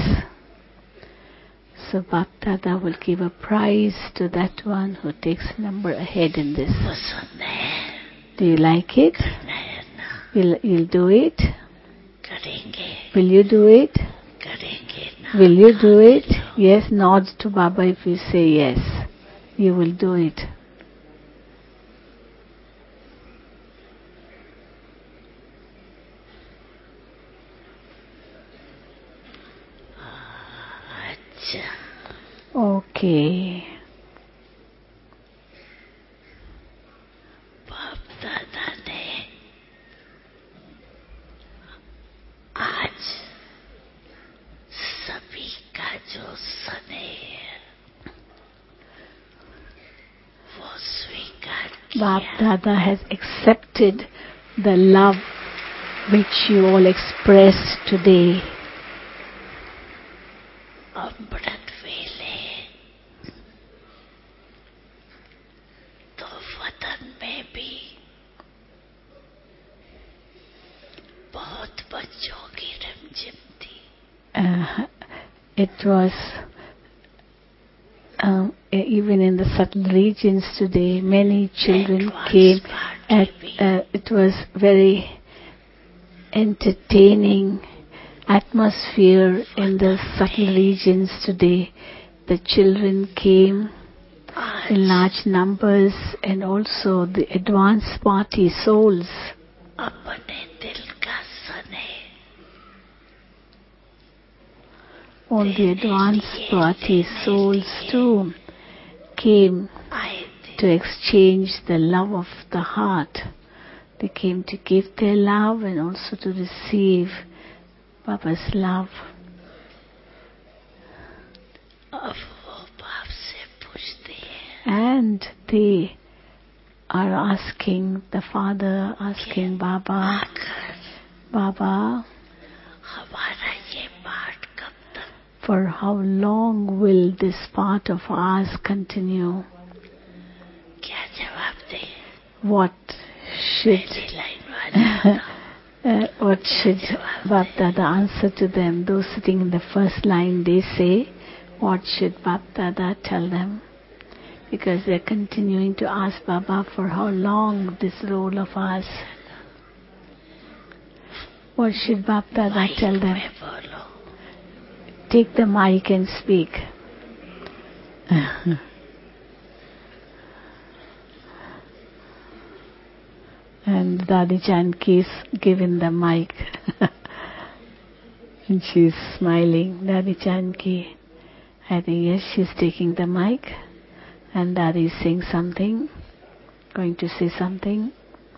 So Bap Dada will give a prize to that one who takes a number ahead in this. पसंद है, Do you like it? करना है ना, Will you'll do it? करेंगे, Will you do it? करेंगे ना, Will you do it? Yes, nod to Baba if you say yes. You will do it. अच्छा, Okay. बाप दादा ने आज सभी का जो स्नेह वो स्वीकार Bap किया, Dada has accepted the love which you all expressed today. अमृत वेले तो वतन में भी बहुत बच्चों की रिमझिम थी, Uh, it was um, even in the subtle regions today, many children Advanced came. At, party uh, it was very entertaining atmosphere in the subtle regions today. The children came आज in large numbers, and also the advanced party souls. अपने दिल का स्नेह All the advanced party souls too came आए थे, to exchange the love of the heart. They came to give their love and also to receive Baba's love. अब वो बाप से पूछते हैं, And they are asking the Father, asking Baba, आखिर Baba, हमारा ये पाठ कब तक, for how long will this part of ours continue? क्या जवाब दे, What should पहली लाइन वाले uh, what should Bap Dada answer to them? Those sitting in the first line, they say, what should Bap Dada tell them? Because they're continuing to ask Baba for how long this role of ours. What should Bap Dada mic tell them? में बोलो, Take the mic and speak. And Dadi Janki is given the mic. And she's smiling. Dadi Janki, I think yes, she's taking the mic. And Dadi is saying something, going to say something.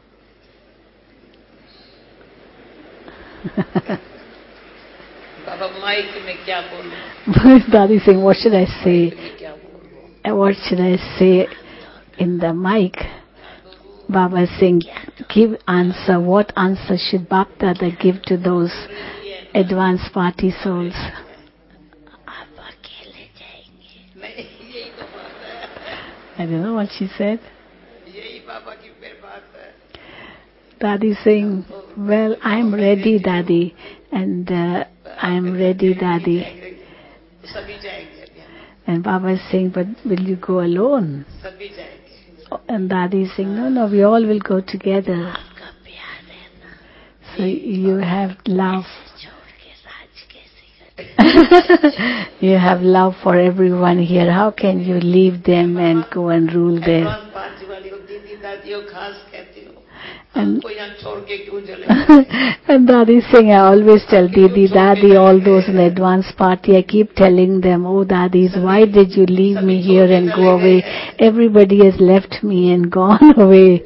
Baba mic में क्या बोलूं, Dadi is saying, what should I say? Mic में क्या बोलूं, Uh, What should I say in the mic? Baba is saying, give answer. What answer should Bap Dada give to those advanced party souls? आप अकेले जाएंगे, नहीं यही तो बात है, I don't know what she said. यही बाबा की फिर बात है, Dadi is saying, well, I'm ready, Dadi. And uh, I'm ready, Dadi. सभी जाएंगे अभी, And Baba is saying, but will you go alone? सभी जाएंगे, And Dadi is saying, no, no, we all will go together. आपका प्यार है ना, So you have love. छोड़ के राज कैसे करें, You have love for everyone here. How can you leave them and go and rule there? Advance party वाली को दीदी दादियों खास कहती हूँ, And, कोई यहाँ छोड़ के क्यों चले and Dadi is saying, I always tell Didi, Dadi, all those in the advance party, I keep telling them, oh Dadis, why did you leave me here and go away? Everybody has left me and gone away.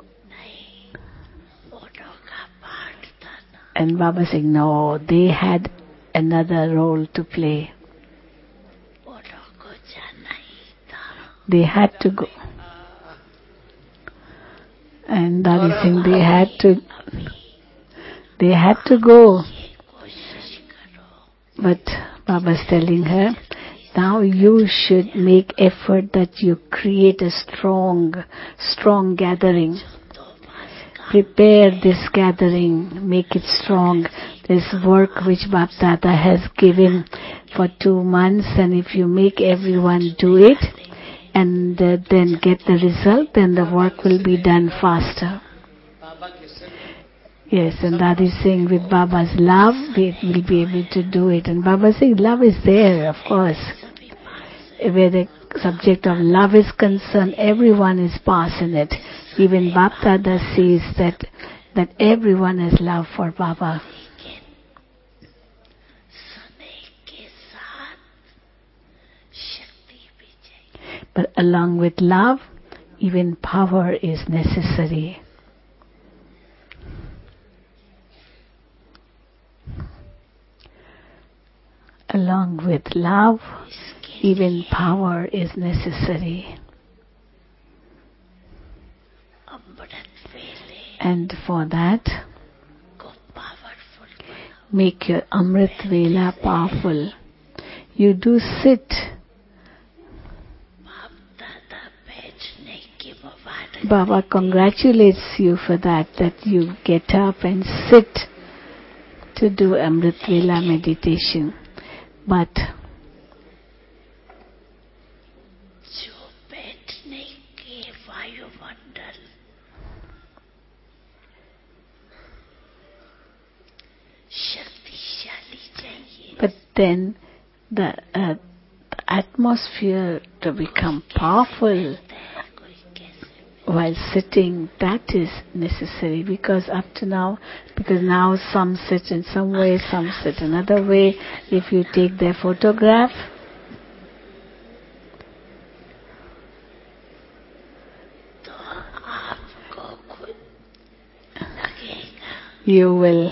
And Baba saying, no, they had another role to play. They had to go. And Dadi saying they had to, they had to go. But Baba's telling her, now you should make effort that you create a strong, strong gathering. Prepare this gathering, make it strong. This work which Bap Dada has given for two months, and if you make everyone do it, and uh, then get the result, then the work will be done faster. Yes, and Dadi is saying with Baba's love, we will be able to do it. And Baba is saying love is there, of course. Where the subject of love is concerned, everyone is past in it. Even Bap Dada says that, that everyone has love for Baba. But along with love, even power is necessary. Along with love, even power is necessary. And for that, make your Amrit Vela powerful. You do sit. Baba congratulates you for that, that you get up and sit to do Amrit Vela meditation. But but then the, uh, the atmosphere to become powerful while sitting, that is necessary, because up to now, because now some sit in some way, some sit another way. If you take their photograph, you will,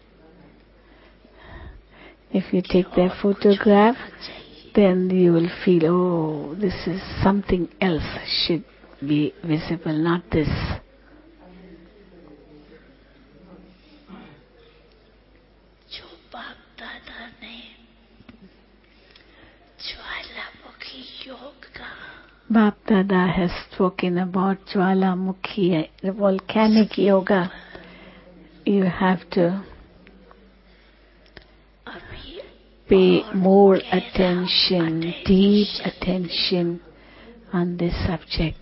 if you take their photograph, then you will feel, oh, this is something else should be visible, not this. Bap Dada has spoken about Jwalamukhi, the volcanic yoga. You have to pay more attention, deep attention on this subject.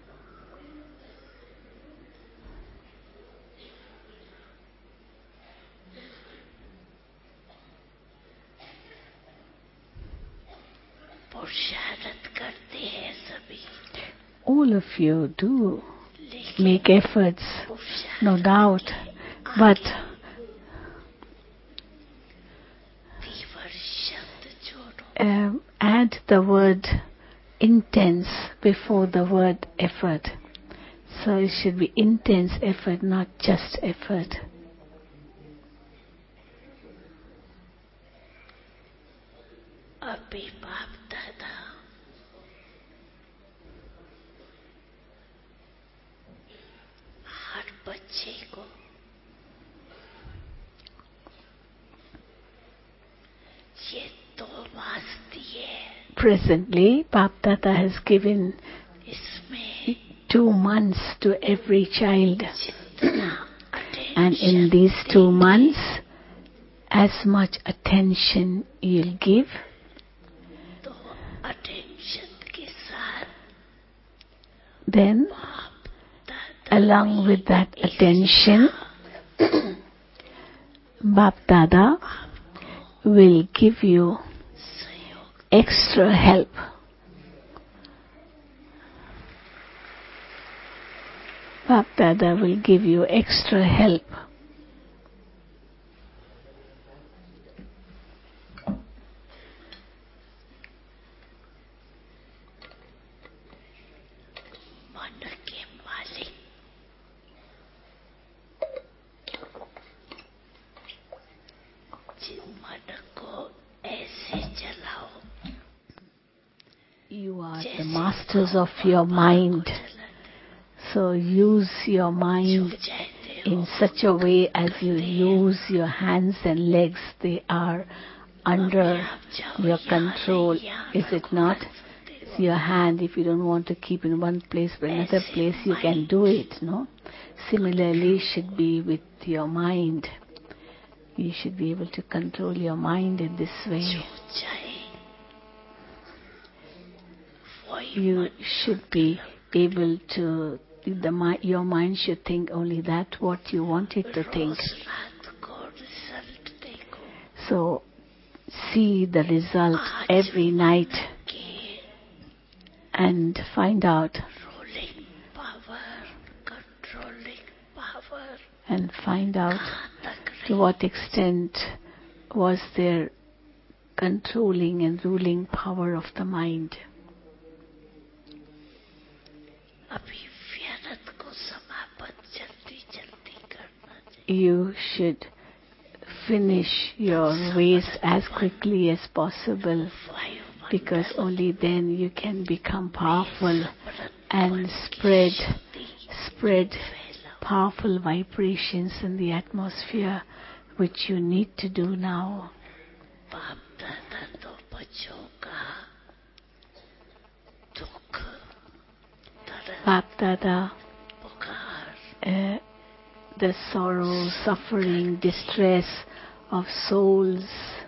All of you do make efforts, no doubt, but uh, add the word intense before the word effort. So it should be intense effort, not just effort. अभी बाप दादा हर बच्चे को ये दो मास दिए. Presently, Bap Dada has given इसमें two months to every child. And in these two months, as much attention you'll give, तो attention के साथ then along with that attention, Bap Dada will give you extra help. Bapdada will give you extra help. मन के मालिक जिस मन को ऐसे चलाओ, You are the masters of your mind. So use your mind in such a way as you use your hands and legs. They are under your control, is it not? It's your hand. If you don't want to keep in one place but another place, you can do it, no? Similarly, should be with your mind. You should be able to control your mind in this way. You should be able to, the, your mind should think only that what you want it to think. So, see the result every night and find out. And find out to what extent was there controlling and ruling power of the mind. You should finish your race as quickly as possible, because only then you can become powerful and spread spread powerful vibrations in the atmosphere, which you need to do now. Bapdada, uh, the sorrow, suffering, distress of souls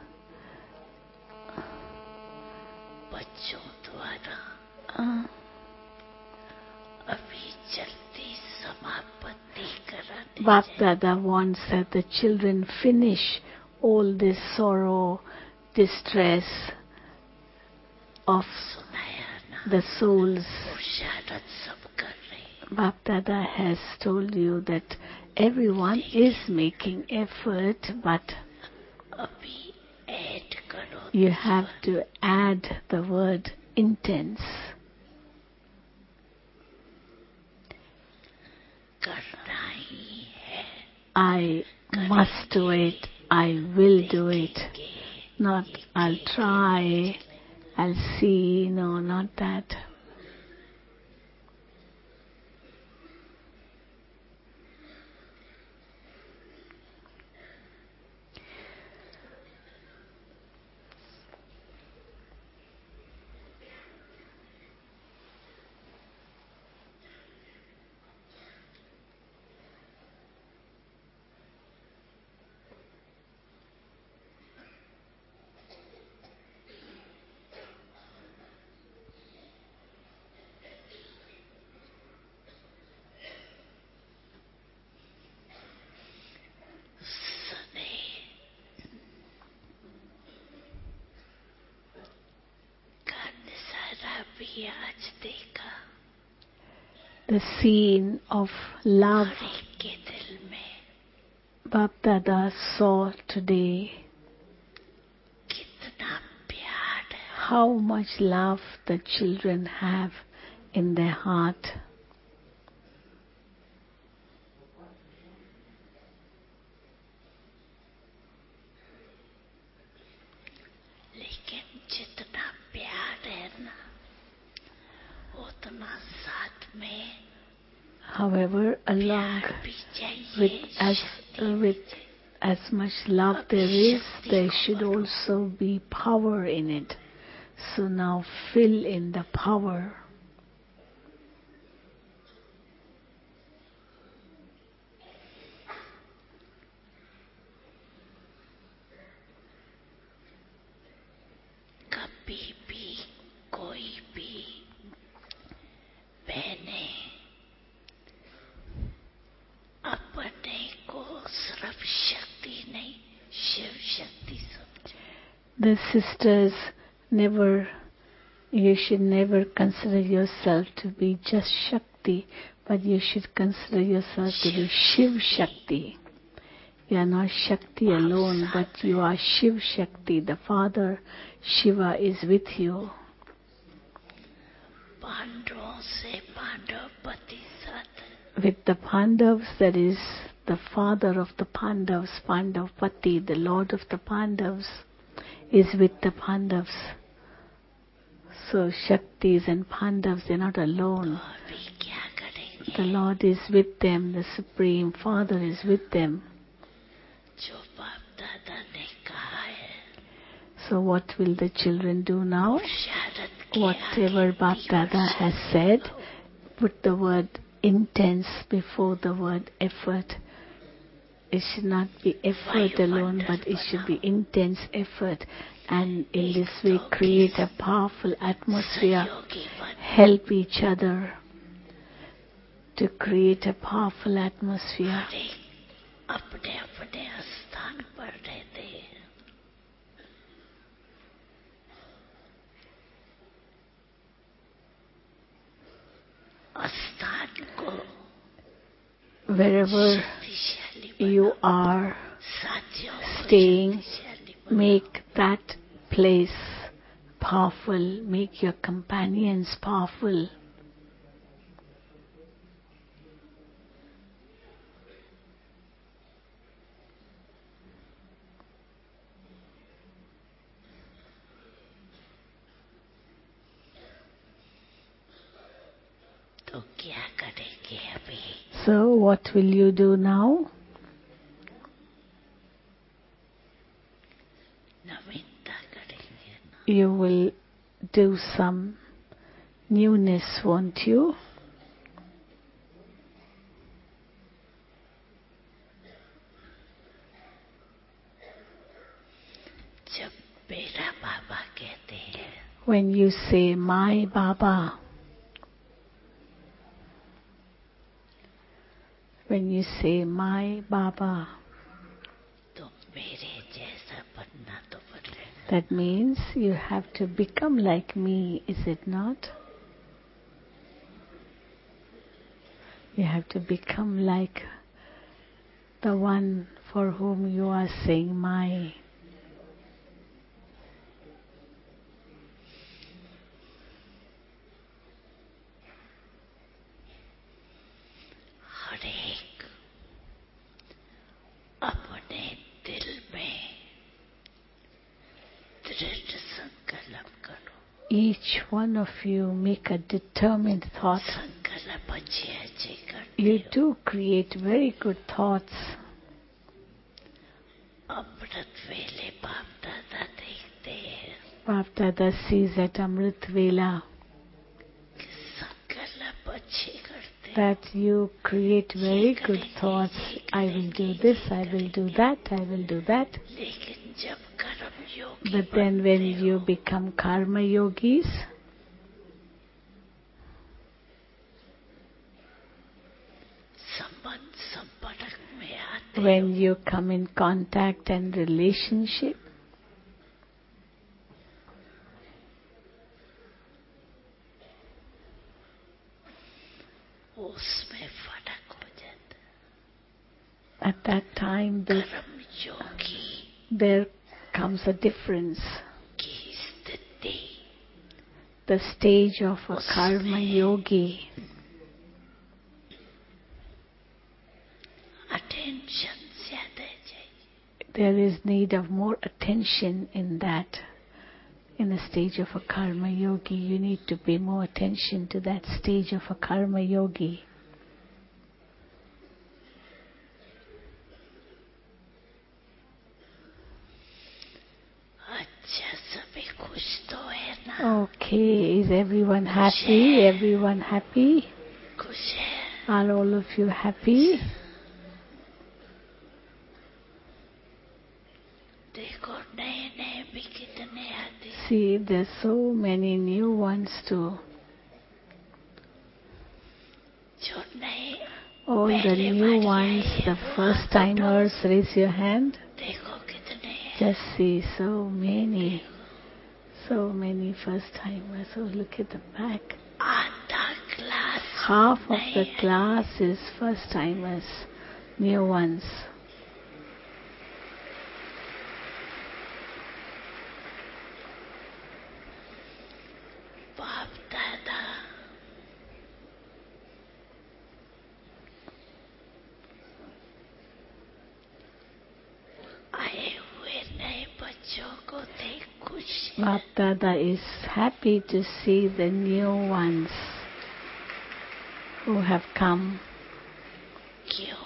uh, Bapdada wants that the children finish all this sorrow, distress of the souls. Bapdada has told you that everyone is making effort, but you have to add the word intense. I must do it, I will do it. Not I'll try, I'll see, no, not that. The scene of love Bapdada saw today. How much love the children have in their heart. However, along with as with as much love there is, there should also be power in it. So now fill in the power. The sisters, never, you should never consider yourself to be just Shakti, but you should consider yourself to be Shiv Shakti. You are not Shakti alone, but you are Shiv Shakti. The Father Shiva is with you. पांडवों से पांडव पति साथ With the Pandavas, that is the father of the Pandavas, Pandavpati, the Lord of the Pandavas, is with the Pandavas. So Shaktis and Pandavas, they are not alone. अभी क्या करेंगे? The Lord is with them, the Supreme Father is with them. जो बाप दादा ने कहा है, So what will the children do now? शरद के Whatever आगे Bap Dada has said, put the word intense before the word effort. It should not be effort alone, but it should be intense effort. And in this way, create a powerful atmosphere. सहयोगी बन Help each other to create a powerful atmosphere. हर एक अपने अपने स्थान पर रहते हैं. स्थान को Wherever शक्तिशाली you are साथियों को staying, शक्तिशाली बनाओ. make that place powerful. Make your companions powerful. तो क्या करेंगे अभी? So what will you do now? नवीनता करेंगे ना. You will do some newness, won't you? जब मेरा बाबा कहते हैं, When you say, my Baba, when you say, my Baba, तो मेरे जैसा बनना तो पड़ेगा. that means you have to become like me, is it not? You have to become like the one for whom you are saying my. हर एक अपने दिल में दृढ़ संकल्प करो. Each one of you make a determined thought. संकल्प अच्छे अच्छे करते You हो. do create very good thoughts. अमृत वेले बाप दादा देखते हैं Bap Dada sees at Amrit Vela कि संकल्प अच्छे करते हैं. that you create very good thoughts. I will do this, I will do that, I will do that. लेकिन जब कर्म योगी But then when बनते you हो, become karma yogis, संबंध संपर्क में आते when हो, you come in contact and relationship, उसमें फर्क हो जाता है. at that time the, कर्म योगी there comes a difference. की स्थिति The stage of a karma yogi, attention ज्यादा चाहिए. there is need of more attention in that. In the stage of a karma yogi, you need to pay more attention to that stage of a karma yogi. अच्छा सभी खुश तो है ना? Okay, is everyone happy? Everyone happy? खुश है. Are all of you happy? देखो नए नए भी कितने आते हैं. See, there's so many new ones too. जो नए All the पहले new बार ones, आए हैं, the वो first हाथ उठाओ. timers, raise your hand. देखो कितने हैं. Just see, so many, so many first timers. So look at the back. आधा glass half of the class is first timers, new ones. बाप दादा आए हुए नए बच्चों को देख खुशी Bap Dada is happy to see the new ones who have come. क्यों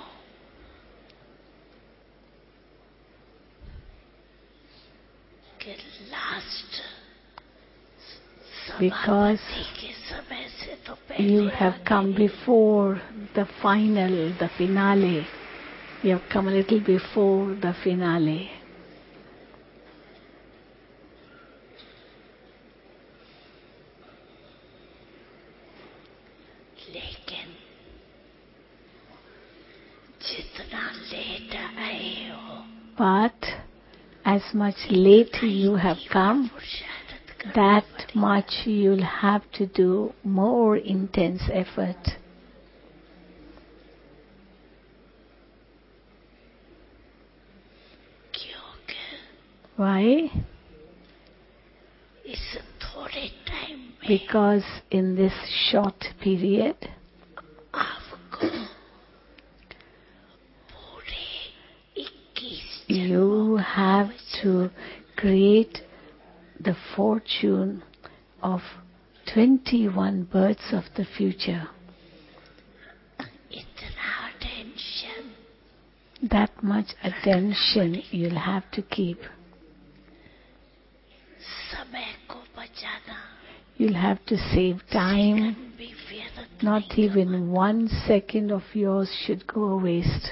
कि लास्ट Because के समय से तो पहले you have आ come गए। before the final, the finale. You have come a little before the finale. लेकिन जितना लेट आए हो But as much late you have come, पुरुषार्थ कर that much you'll have to do more intense effort. क्योंकि Why? इस थोड़े time में Because in this short period, आपको पूरे इक्कीस you have to create the fortune of twenty-one births of the future. इतना tension That much attention you'll have to keep. समय को बचाना You'll have to save time. Second भी व्यर्थ Not नहीं even one second of yours should go waste.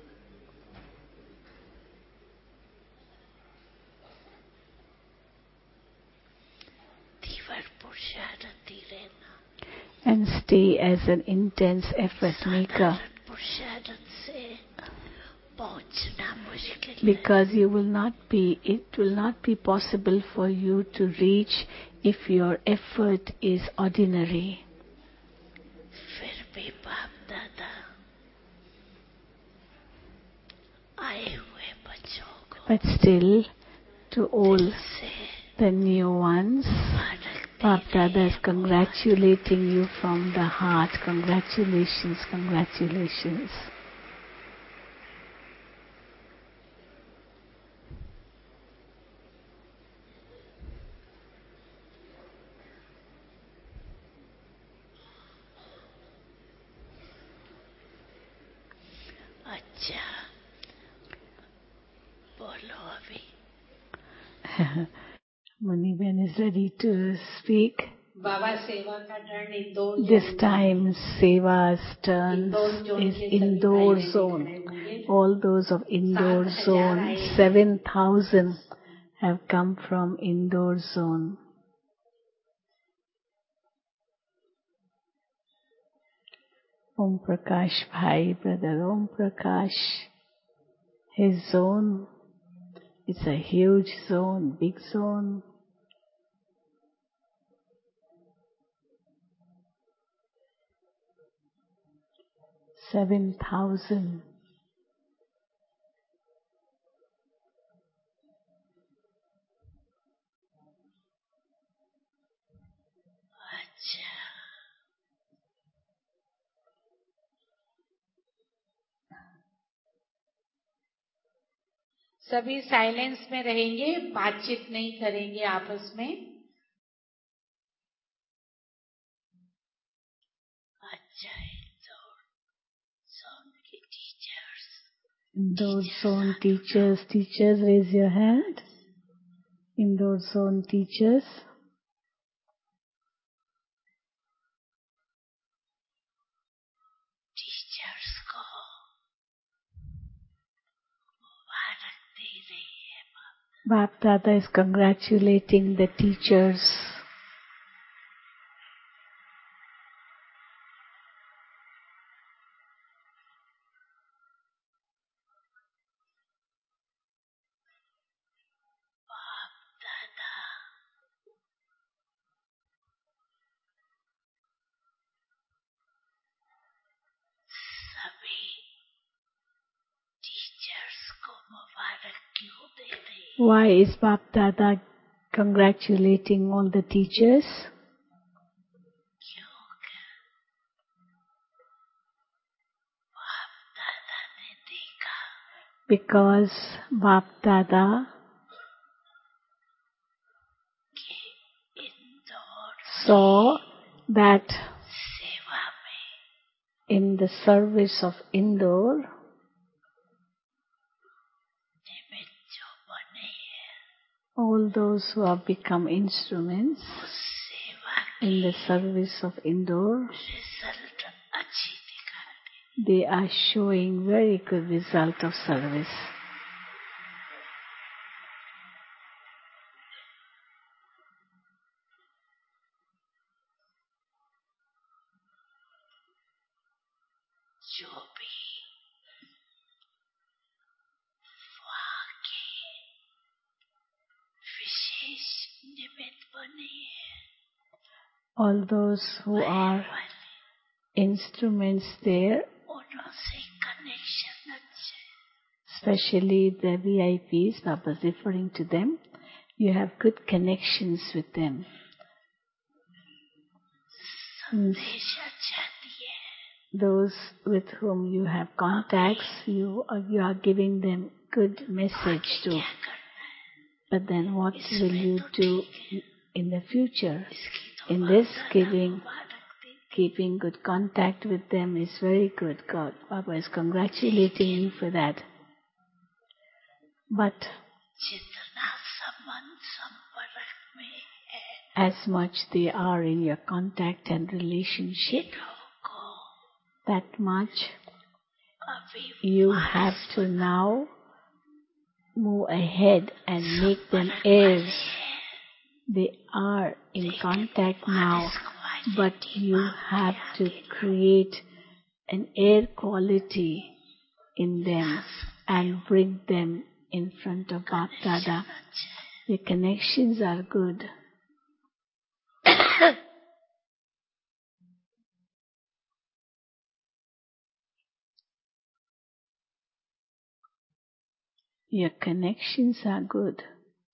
तीव्र पुरुषार्थी रहना And stay as an intense effort maker. साधारण पुरुषार्थ से पहुंचना मुश्किल है Because you will not be, it will not be possible for you to reach if your effort is ordinary. फिर भी बाप दादा आए हुए बच्चों को But still, to all से the new ones, Bharat Bap Dada is congratulating you from the heart. Congratulations, congratulations. अच्छा बोलो अभी Muniben is ready to speak. Baba सेवा का turn Indore This zone time, Seva's turn Indore zone is के सभी indoor भाई बहन zone. खड़े होंगे। All those of indoor सात हजार zone, आए हैं। seven thousand have come from indoor zone. Om Prakash Bhai, brother Om Prakash, his zone, it's a huge zone, big zone. Seven thousand. अच्छा सभी साइलेंस में रहेंगे, बातचीत नहीं करेंगे आपस में। अच्छा इंदौर जोन के teachers Indoor zone teachers, teachers raise your hand. Indoor zone teachers. Teachers को मुबारक दे रही है Bap Dada is congratulating the teachers. दादा Why is Bap Dada congratulating all the teachers? क्योंकि बाप दादा ने देखा Because Bap Dada कि इंदौर saw that सेवा में in the service of Indore, निमित्त जो बने हैं all those who have become instruments उस सेवा in the service of Indore, result अच्छी दिखाई they are showing very good result of service. जो भी वहाँ के विशेष निमित्त बने हैं All those who are instruments there, उनों से कनेक्शन अच्छे especially the V I Ps, Baba is referring to them, you have good connections with them. संदेश अच्छा दिए हैं Those with whom you have contacts, you are, you are giving them good message to. क्या करना है But then what will you do in the future? इसकी तो In this बात giving, Mubarak the keeping good contact with them is very good. God, Baba is congratulating you for that. But जितना संबंध संपर्क में है as much they are in your contact and relationship, इन्हों को that much अभी you have to now move ahead and make them heirs. They are in contact now, but you have to create an air quality in them and bring them in front of Bap Dada. The connections are good. Your connections are good.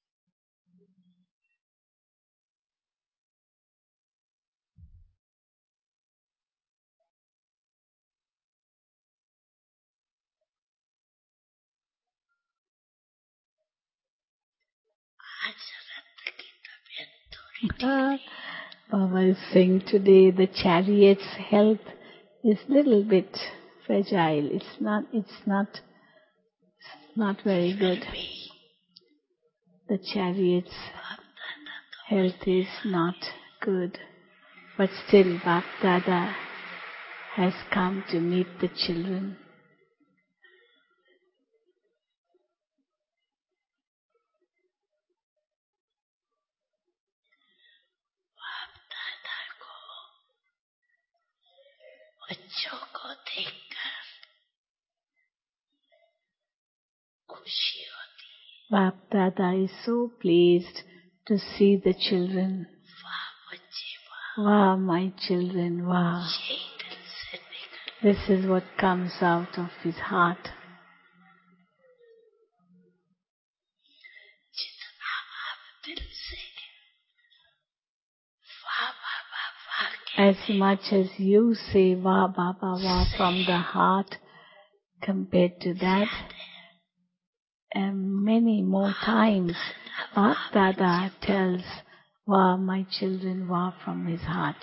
आज रथ की तबीयत थोड़ी Ah, Baba is saying today the chariot's health is little bit fragile. It's not. It's not. Not very good. The chariot's health is not good, but still Bap Dada has come to meet the children. बाप दादा को बच्चों को देखकर खुशी होती है Bap Dada is so pleased to see the children. वाह बच्चे वाह Wow, my children, wow. यही दिल से निकल This is what comes out of his heart. जितना आप दिल से वाह बाबा वाह As much as you say Wah Baba Wah from the heart, compared to that, and many more times Bap Dada tells Wah my children Wah from his heart.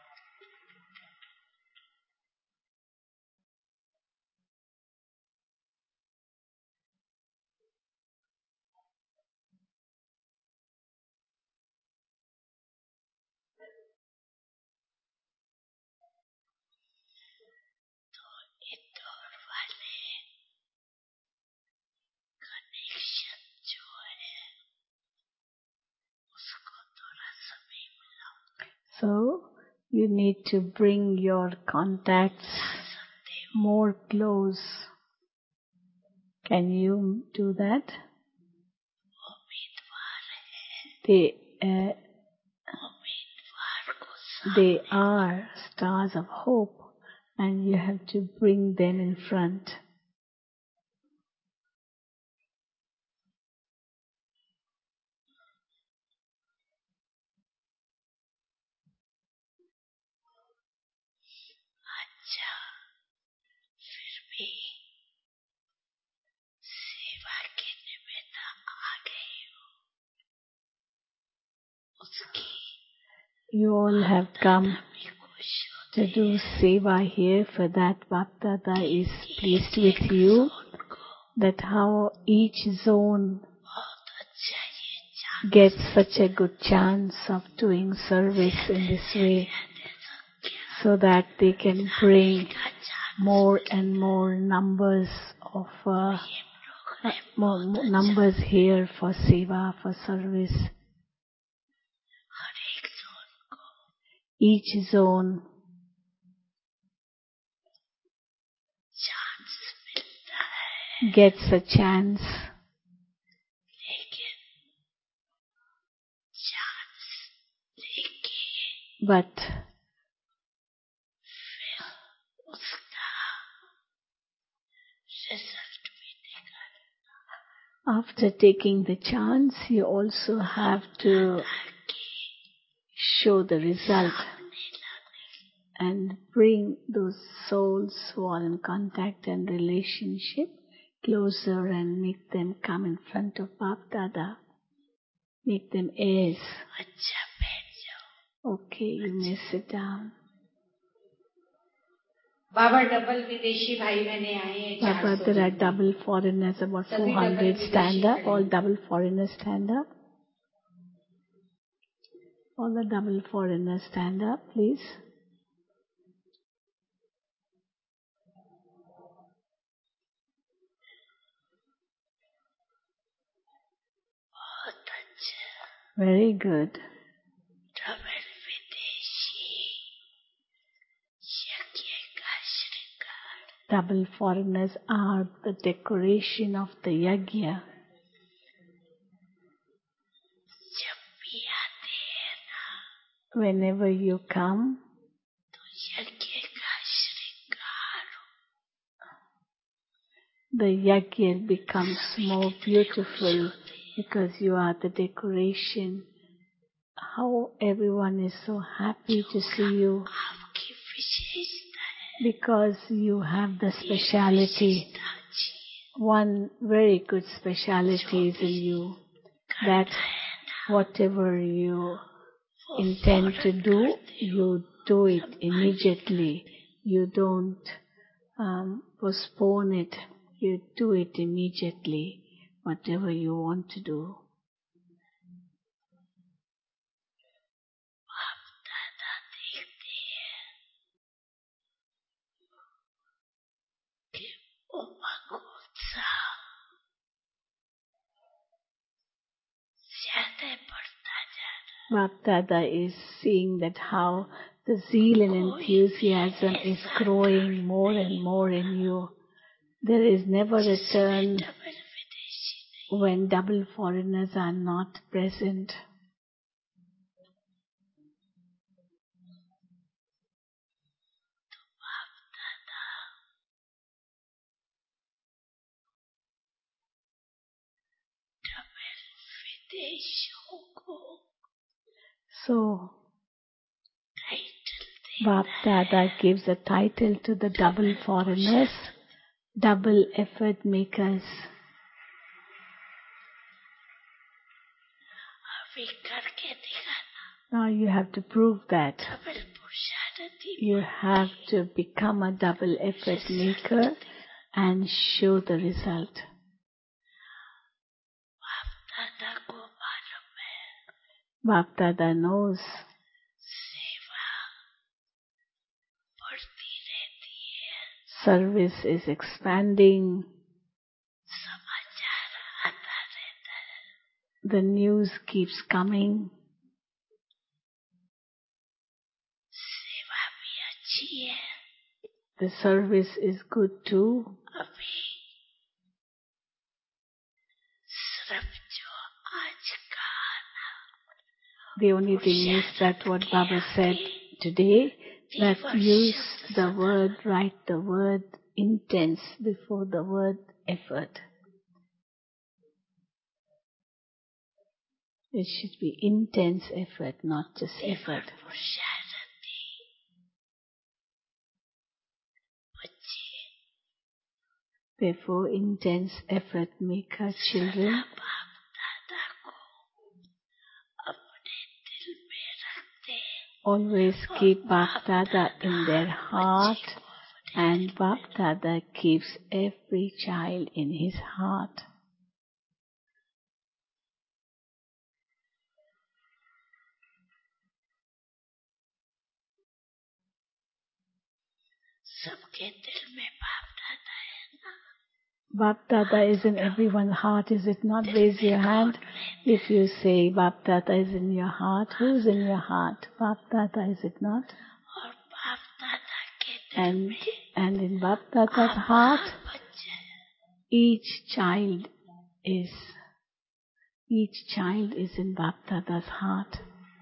Indore वाले connection जो है उसको थोड़ा समय मिलाओ So you need to bring your contacts more close. Can you do that? उम्मीदवार है They uh, उम्मीदवार को they are stars of hope, and you have to bring them in front. अच्छा फिर भी सेवा के निमित्त आ गई हो उसकी You all have come to do seva here. For that, Bapdada is pleased with you. That how each zone gets such a good chance of doing service in this way, so that they can bring more and more numbers of uh, uh, more, more numbers here for seva, for service. Each zone gets a chance, but after taking the chance, you also have to show the result and bring those souls who are in contact and relationship closer and make them come in front of Bapdada. Make them heirs. Okay, you may sit down. Baba double विदेशी भाई बहने आए हैं. Baba, there are double foreigners, about four hundred. Stand up. All double foreigners stand up. All the double foreigners stand up, please. Very good. Double विदेशी यज्ञ का श्रृंगार. Double foreigners are the decoration of the yajna. जब भी आते हैं ना Whenever you come, तो यज्ञ का श्रृंगार the yajna becomes more beautiful because you are the decoration. How everyone is so happy to see you आपकी विशेषता है. because you have the speciality. One very good speciality is in you, that whatever you intend to do, you do it immediately. You don't um, postpone it. You do it immediately, whatever you want to do. दादा देखते हैं कि उमंग उत्साह ज्यादा बढ़ता जा रहा. Bapdada is seeing that how the zeal and enthusiasm is growing more and more in you. There is never a turn double विदेशी नहीं. when double foreigners are not present. बाप दादा डबल विदेशियों को So, टाइटल दे. Bapdada gives a title to the double foreigners, double effort makers. अभी करके दिखाना. Now you have to prove that. Double पुरुषार्थी. You have to become a double effort maker and show the result. बाप दादा को मालूम है Bapdada knows सेवा बढ़ती रहती है. service is expanding. समाचार आता रहता है. The news keeps coming. सेवा भी अच्छी है. The service is good too. अभी सिर्फ जो आज का ना The only thing is that what Baba said today, that use the word, write the word intense before the word effort. It should be intense effort, not just effort. पुरुषार्थी Therefore, intense effort make her children बाप दादा को अपने दिल में रखते always keep Bap Dada in their heart, and Bap Dada keeps every child in his heart. सबके दिल में बाप दादा है ना? Bap Dada is in everyone's heart, is it not? Raise your hand if you say Bap Dada is in your heart. Who's in your heart? Bap Dada, is it not? और बाप दादा के दिल And, में and in Bap Dada's heart, each child is, each child is in Bap Dada's heart.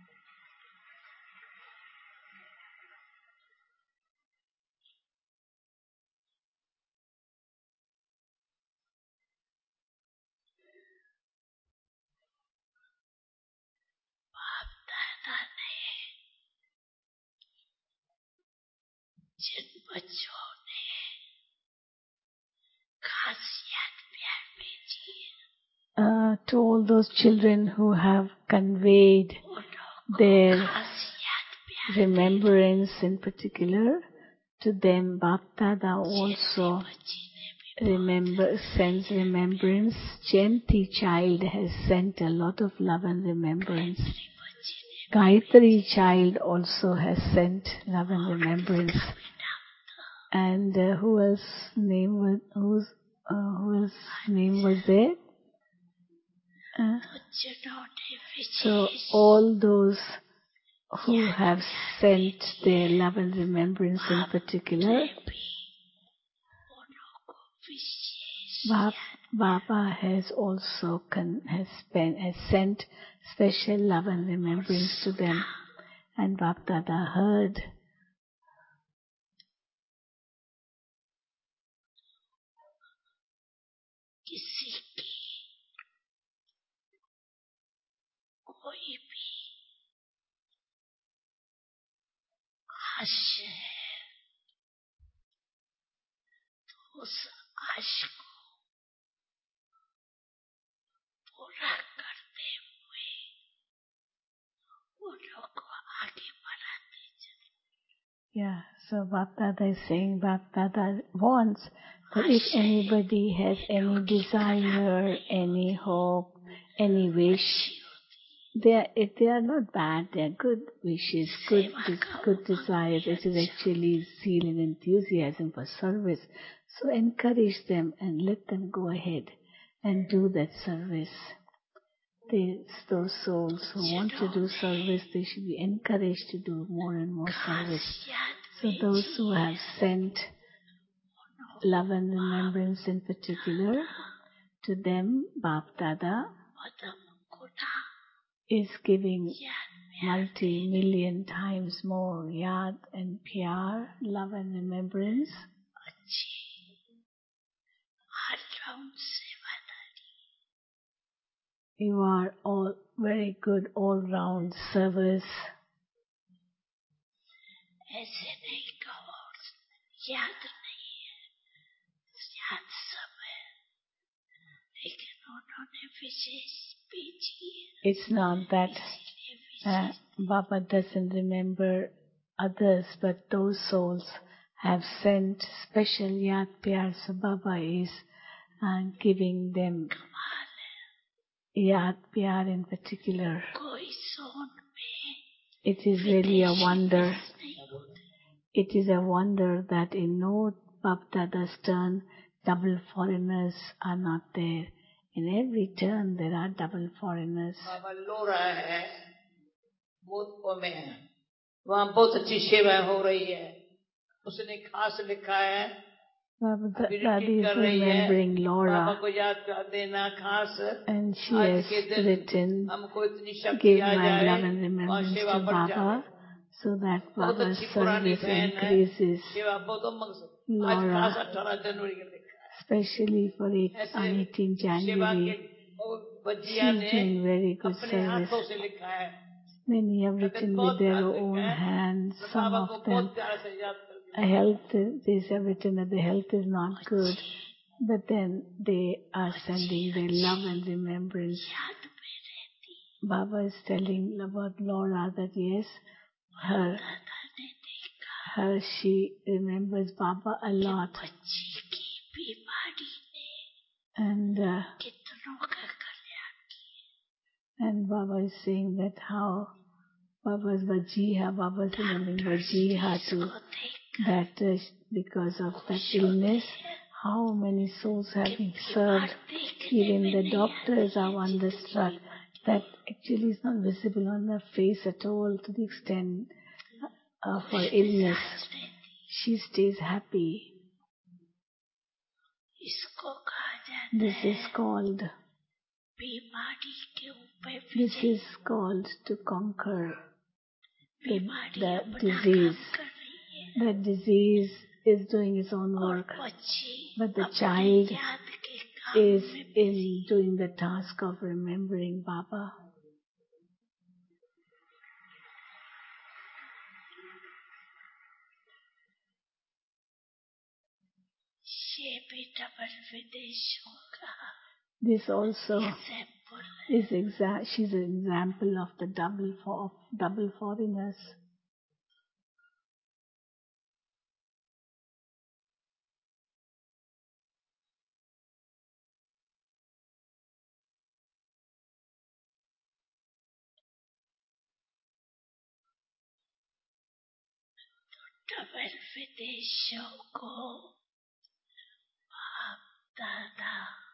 बाप दादा ने जिन बच्चों ने खासियत प्यार भेजी Uh, to all those children who have conveyed their खासियत प्यार remembrance in particular, to them Bap Dada also बच्ची ने भी remember, sends remembrance. Jayanti child has sent a lot of love and remembrance. बच्ची ने Gayatri child also has sent love and remembrance. And uh, who else name was whose uh, who else name was there? Uh, जिन्होंने so wishes all those who have sent their love and remembrance in particular, भी उन्हों को विशेष Bap, Baba has also con, has, spent, has sent special love and remembrance to them. And Bap Dada heard. किसी की कोई भी आश है तो उस आश को पूरा करते हुए उन्हों को आगे बढ़ाते चले. Yeah, so Bap Dada is saying Bap Dada wants that if anybody has any desire, any hope, any wish, they are, if they are not bad, they are good wishes, good, des- good desires. It is actually zeal and enthusiasm for service. So encourage them and let them go ahead and do that service. They, those souls who want to do service, they should be encouraged to do more and more service. So those who have sent love and remembrance in particular, to them Bap Dada is giving multi-million times more yad and pyar, love and remembrance. You are all very good all-round servers. ऐसे नहीं कहो, याद नहीं है, याद सब है, लेकिन उन्होंने विशेष भेजी है. It's not that uh, Baba doesn't remember others, but those souls have sent special yad pyar, so Baba is uh, giving them yad pyar in particular. कोई सोन में It is really a wonder. It is a wonder that in no Bap Dada's turn, double foreigners are not there. In every turn, there are double foreigners. बाबा लो रहा है, बोधपुर में है, वहाँ बहुत अच्छी सेवाएं हो रही है. उसने खास लिखा है, Baba Dadi is remembering Laura, बाबा को याद कर देना खास. and she आज has के दिन written, हमको इतनी शक्ति give आ my जाए, love and वहाँ remembrance सेवा to बढ़ Baba, जाए. so that बहुत Baba's अच्छी पुरानी service बहन है, increases, सेवा बहुत मकसद. आज Laura, खास अठारह जनवरी को लिखा है. especially for eight, on ऐसे eighteenth सेवा January. के और बच्चियां She's ने doing very good अपने service. हाथों से लिखा है. Many have written with their own hands. Some of them, a health, these have written that the health is not good. but then they are sending their love and remembrance. याद में रहती Baba is telling about Laura that yes, her, दादा ने देखा her she remembers Baba a lot, बच्ची की बीमारी ने and uh, कितनों का कल्याण किया and Baba is saying that how Baba's Vajiha, Baba's remembering Vajiha too, इसको देख that uh, because of that illness, how many souls have been served. Even the doctors are wonderstruck that actually is not visible on her face at all to the extent of her illness. She stays happy. इसको कहा जाता This है is called, बीमारी के ऊपर this Vijay is called to conquer the, बीमारी the अपना disease. काम कर रही है That disease is doing its own और work, बच्ची but the अपने child याद के काम is में in doing the task of remembering Baba. ये भी डबल विदेशों का This also example is exa- she's an example of the double for of double foreigners. Double विदेशों को बाप दादा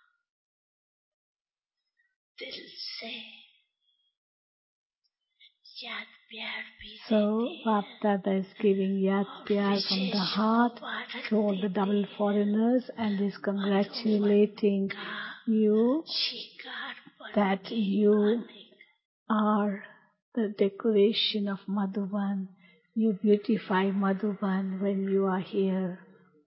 दिल से याद प्यार भी So देते हैं Bap Dada is giving yad pyar from the heart to all the double foreigners and is congratulating you शिकार पर that you are the decoration of Madhuban. You beautify Madhuban when you are here.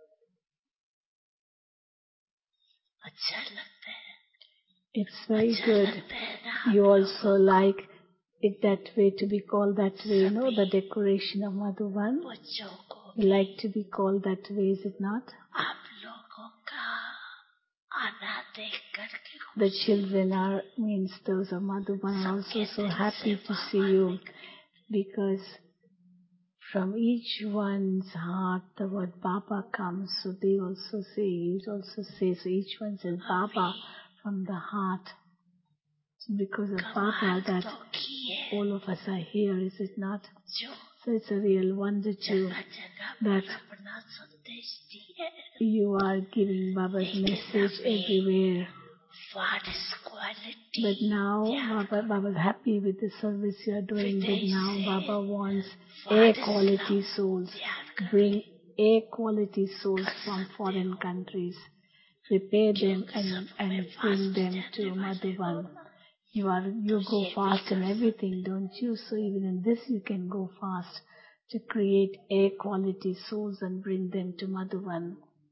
अच्छा लगता है It's very अच्छा good. लगता है ना You also like it that way, to be called that way, you know, the decoration of Madhuban. बच्चों को You like to be called that way, is it not? आप लोगों का आना देख करके The children are, means those of Madhuban are also so happy to see you, because from each one's heart the word Baba comes, so they also say, you also say, so each one says Baba from the heart. So because of Baba that तो की है all of us are here, is it not? जो So it's a real wonder too जगह जगह that पर अपना संदेश दिए you are giving Baba's message everywhere. फारिस quality But now Baba, Baba's happy with the service you are doing, but now Baba wants A quality souls. Bring A quality souls from foreign countries. Prepare them and, and bring them to Madhuban. You are, you go fast in everything, don't you? So even in this you can go fast to create A quality souls and bring them to Madhuban.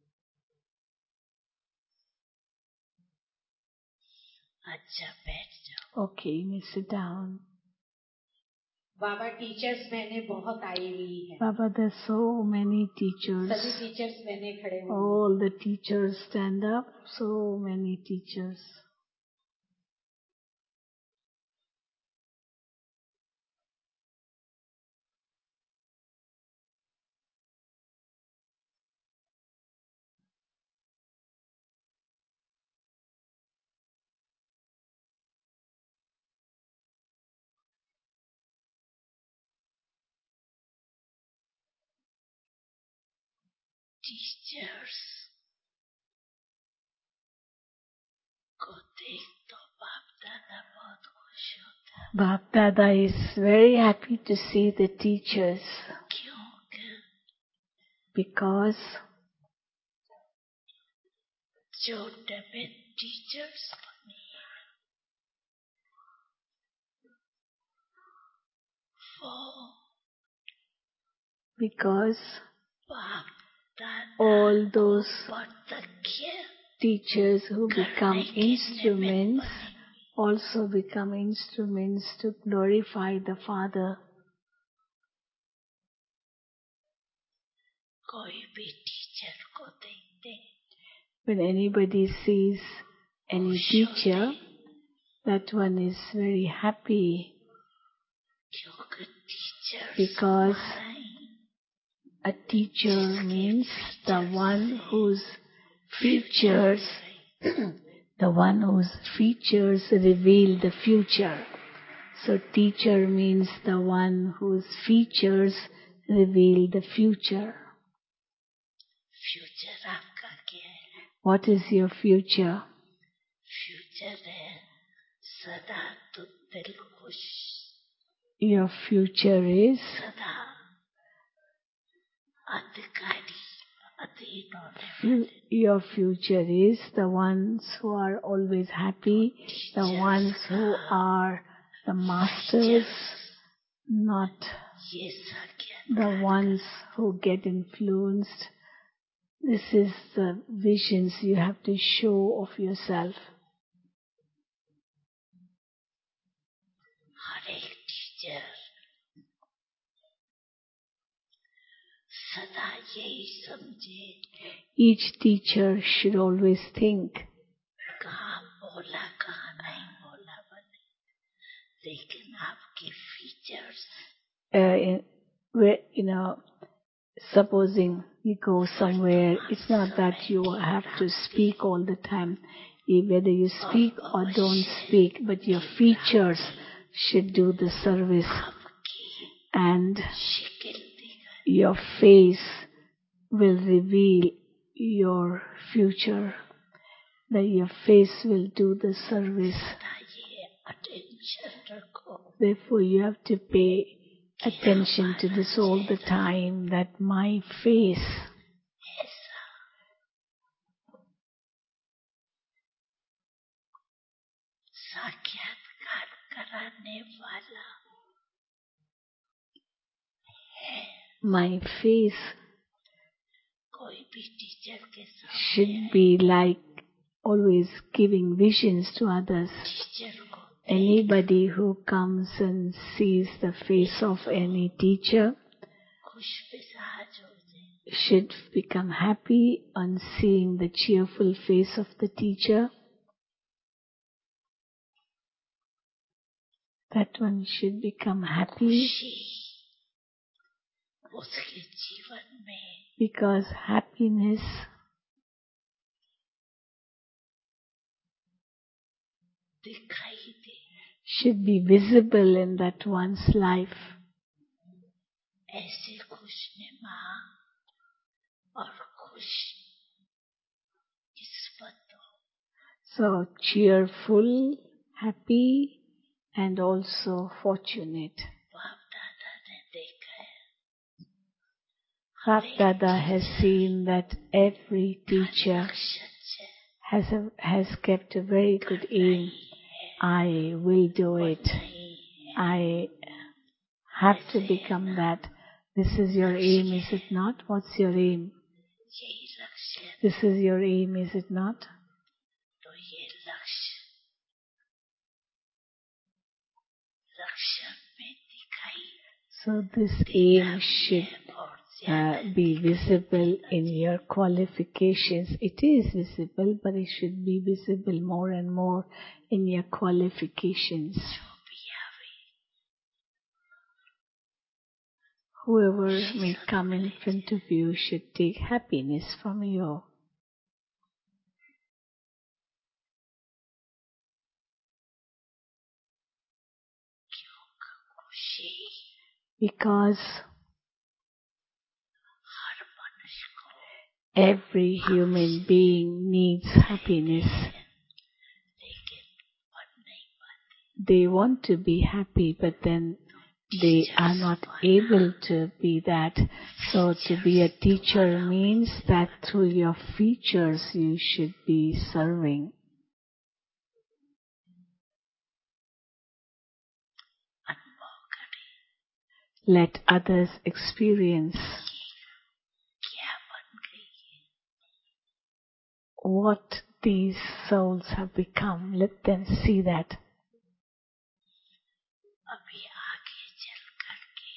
अच्छा बैठ जाओ Okay, you may sit down. Baba teachers मैंने बहुत आई हुई है Baba, there's so many teachers. सभी teachers मैंने खड़े हुए हैं। All the teachers stand up, so many teachers. Teachers को देख तो बाप दादा बहुत खुश होता है Bap Dada is very happy to see the teachers क्योंकि because जो डबे टीचर्स बने वो because बाप दादा all those प्रत्यक्ष teachers who become instruments also become instruments to glorify the Father. कोई भी टीचर को देखते when anybody sees any teacher, that one is very happy because a teacher means the one whose features, the one whose features reveal the future. So teacher means the one whose features reveal the future. Future आपका क्या है? What is your future? Future है सदा तो दिल खुश, Your future is सदा अधिकारी अधीन होने fu- your future is the ones who are always happy, the ones who are the masters, not ये संज्ञा the ones who get influenced. This is the visions you have to show of yourself. हर एक teacher सदा यही समझे Each teacher should always think, कहाँ बोला कहाँ नहीं बोला बने, लेकिन आपके features uh, in, where, you know, supposing you go somewhere, it's not that you have to speak all the time. You- Whether you speak or don't speak, but your features should do the service, and शिकिल दिखा your face will reveal your future. That your face will do the service. ये attention रखो Therefore, you have to pay attention to this all the time, that my face, ऐसा साक्षात्कार कराने वाला my face कोई भी टीचर के सामने should be like always giving visions to others. Teacher को Anybody who comes and sees the face of any teacher खुश मिजाज हो जाए, should become happy on seeing the cheerful face of the teacher. That one should become happy खुशी उसके जीवन में because happiness दिखाई दे, should be visible in that one's life. ऐसे खुशनुमा और खुश किस्मत हो, So cheerful, happy, and also fortunate. बाप दादा ने देखा है Bap Dada has seen that every teacher सच है, has a, has kept a very good aim. I will do it. नहीं I have to become that. This is your aim, is it not? What's your aim? यही लक्ष्य है, This is your aim, is it not? तो ये लक्ष्य लक्ष्य में दिखाई So this aim should और uh, ज्यादा be visible in your qualifications. It is visible, but it should be visible more and more in your qualifications. भी आवे, Whoever may come in front of you should take happiness from you. खुशी Because हर मनुष्य को every human being needs happiness. लेकिन बन नहीं पाते, They want to be happy, but then they are not able to be that. So to be a teacher means that through your features you should be serving. अनुभव करें Let others experience क्या बन गई है, what these souls have become. Let them see that. अभी आगे चल करके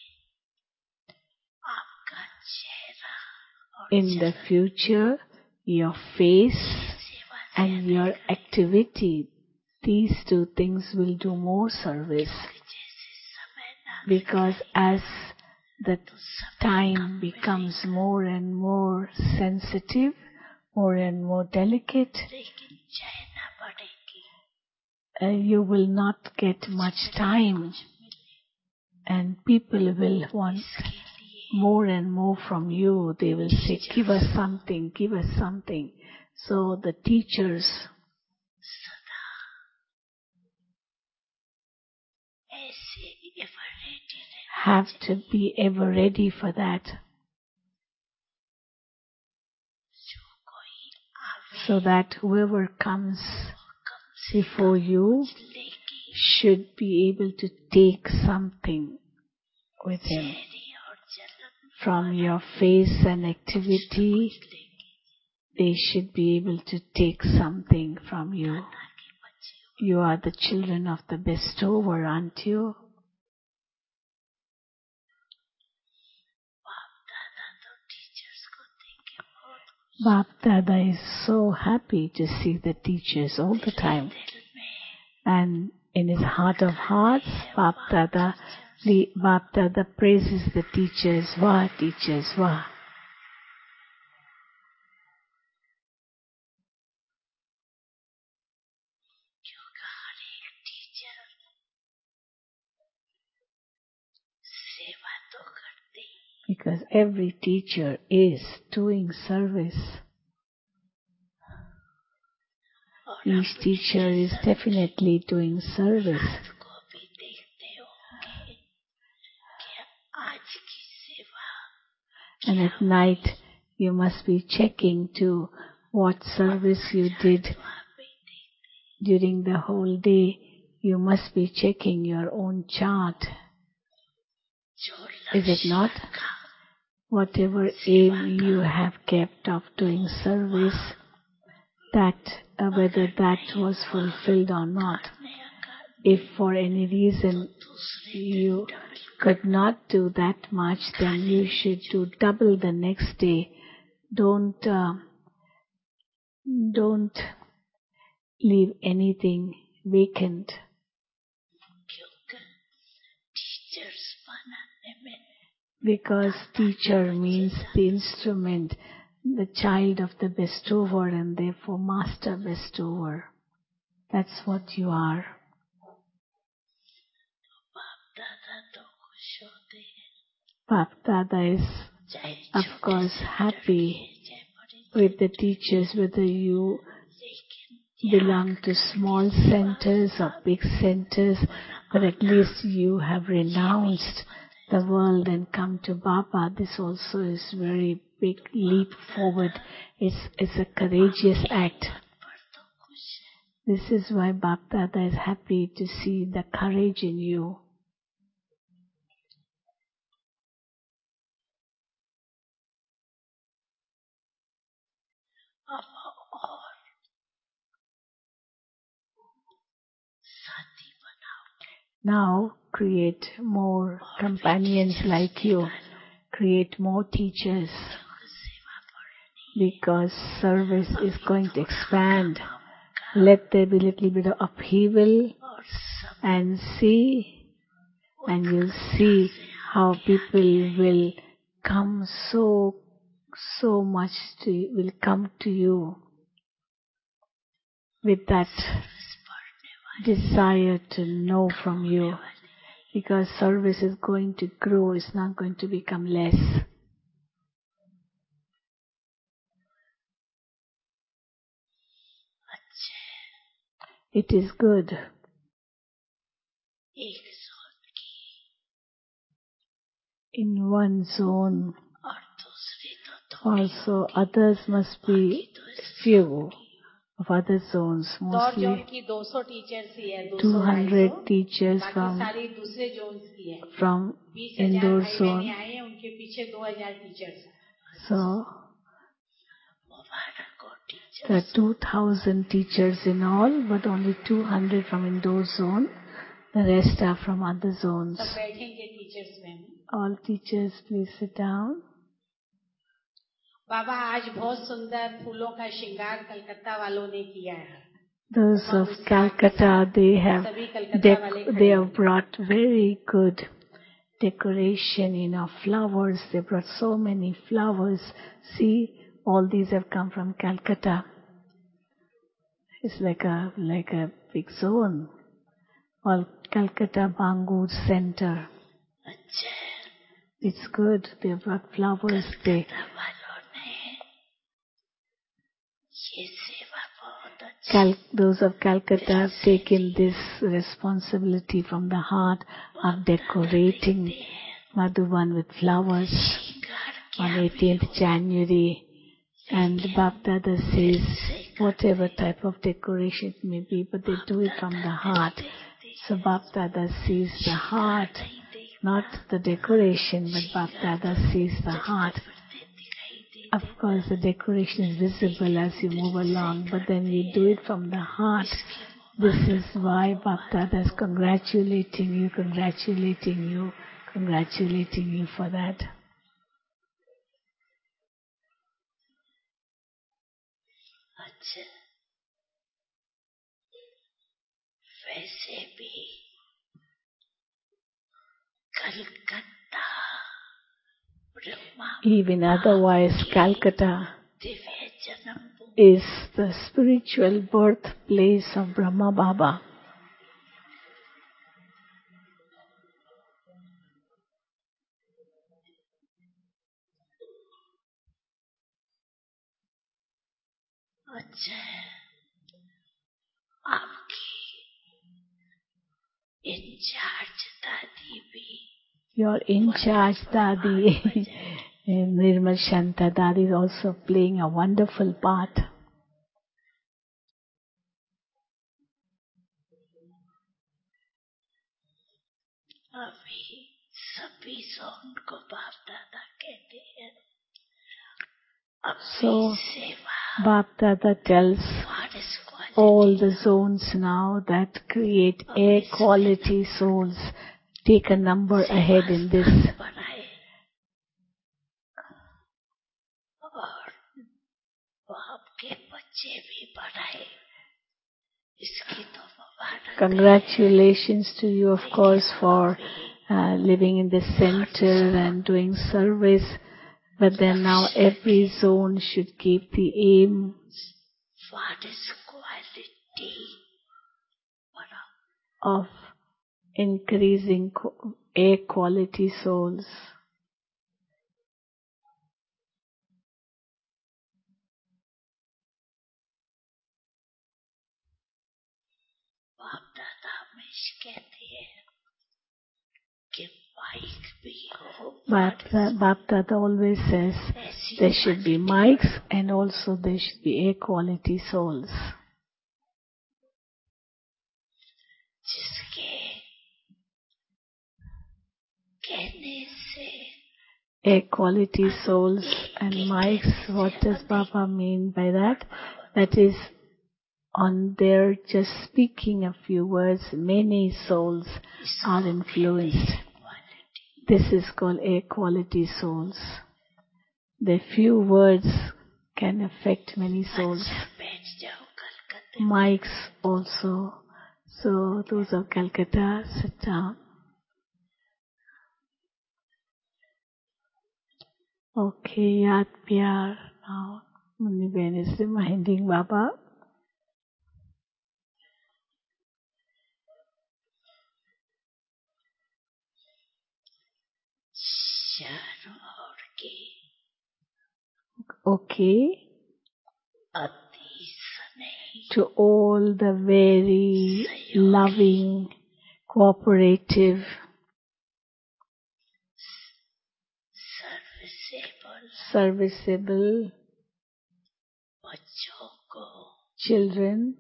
आपका चेहरा और In the future, your face and your activity, these two things will do more service. Because as the time becomes more and more sensitive, more and more delicate, uh, you will not get much time, and people will want more and more from you. They will say, give us something, give us something. So the teachers have to be ever ready for that. So that whoever comes before you should be able to take something with him. From your face and activity, they should be able to take something from you. You are the children of the bestower, aren't you? Bap Dada is so happy to see the teachers all the time. And in his heart of hearts, Bap Dada, the Bap Dada praises the teachers. Wah, teachers, wah. Because every teacher is doing service. Each teacher is definitely doing service. And at night you must be checking to what service you did during the whole day. You must be checking your own chart. Is it not? Whatever aim you have kept of doing service, that uh, whether that was fulfilled or not. If for any reason you could not do that much, then you should do double the next day. Don't uh, don't leave anything vacant. Because teacher means the instrument, the child of the bestower, and therefore master bestower. That's what you are. Bap Dada is, of course, happy with the teachers, whether you belong to small centers or big centers, but at least you have renounced the world and come to Baba. This also is very big leap forward. It's, it's a courageous act. This is why Bap Dada is happy to see the courage in you. Now create more companions like you. Create more teachers. Because service is going to expand. Let there be a little bit of upheaval and see, and you'll see how people will come so, so much to, will come to you with that desire to know from you, because service is going to grow, it's not going to become less. It is good. In one zone, also others must be few. Of other zones, mostly two hundred teachers from, from indoor zone. So, there are two thousand teachers in all, but only two hundred from indoor zone. The rest are from other zones. All teachers, please sit down. बाबा आज बहुत सुंदर फूलों का श्रृंगार कलकत्ता वालों ने किया है. Those of Calcutta, they have dec- they have brought very good decoration, you know, flowers. They brought so many flowers. See, all these have come from Calcutta. It's like a like a big zone. All Calcutta Bangur Center. It's good. They brought flowers. They Cal- those of Calcutta have taken this responsibility from the heart of decorating Madhuban with flowers on eighteenth January. And Bapdada says whatever type of decoration it may be, but they do it from the heart. So Bapdada sees the heart, not the decoration, but Bapdada sees the heart. Of course, the decoration is visible as you move along, but then we do it from the heart. This is why Bapdada is congratulating you, congratulating you, congratulating you for that. वैसे भी Calcutta Even otherwise, Calcutta is the spiritual birthplace of Brahma Baba. अच्छा आपकी in charge दादी भी Your in-charge Dadi, Nirmal Shanta Dadi, is also playing a wonderful part. अभी सभी song को बाप दादा कहते हैं. So, Bap Dada tells all the zones now that create air quality souls. Take a number ahead in this. Congratulations to you, of course, for uh, living in the center and doing service. But then now every zone should keep the aim of increasing air quality souls. But Bap Dada always says there should be mics and also there should be air quality souls. Air quality souls and mics, what does Baba mean by that? That is, on their just speaking a few words, many souls are influenced. This is called air quality souls. The few words can affect many souls. Mics also. So those of Calcutta, sit down. Okay, Yad Pyar. Now, Muni Ben is reminding Baba. Okay. To all the very loving, cooperative, serviceable children,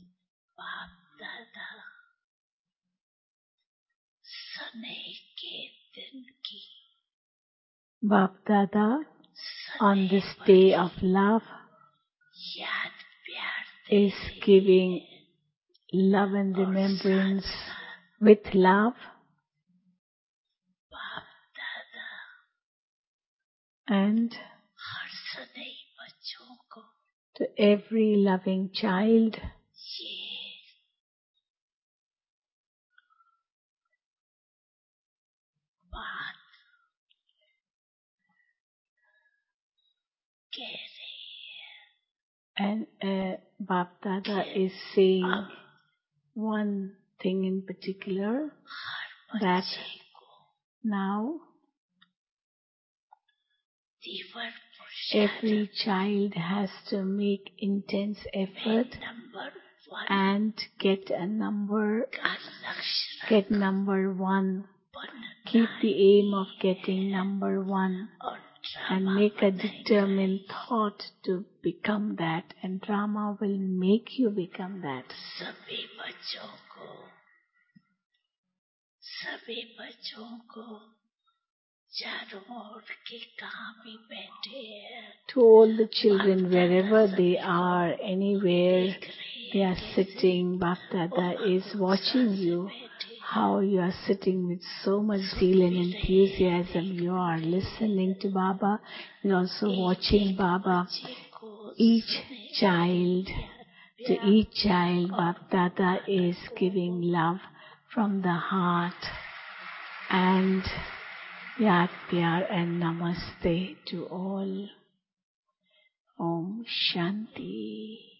Bap Dada, on this day of love, is giving love and remembrance with love and बच्चों को to every loving child, ये बात कह रही है। and uh, Bap Dada is saying one thing in particular, her that बच्चे को now तीव्र पुरुषार्थ every child has to make intense effort number one and get a number, का लक्ष्य get number one. बनना Keep the aim of getting number one और and drama make a बनाएगा। determined thought to become that, and drama will make you become that. सभी बच्चों को सभी बच्चों को चारों ओर के कहाँ भी बैठे हैं To all the children, wherever they are, anywhere they are sitting, Bap Dada is watching you, how you are sitting with so much zeal and enthusiasm. You are listening to Baba, you're also watching Baba. Each child, to each child, Bap Dada is giving love from the heart and Yaad Pyar and Namaste to all. Om Shanti.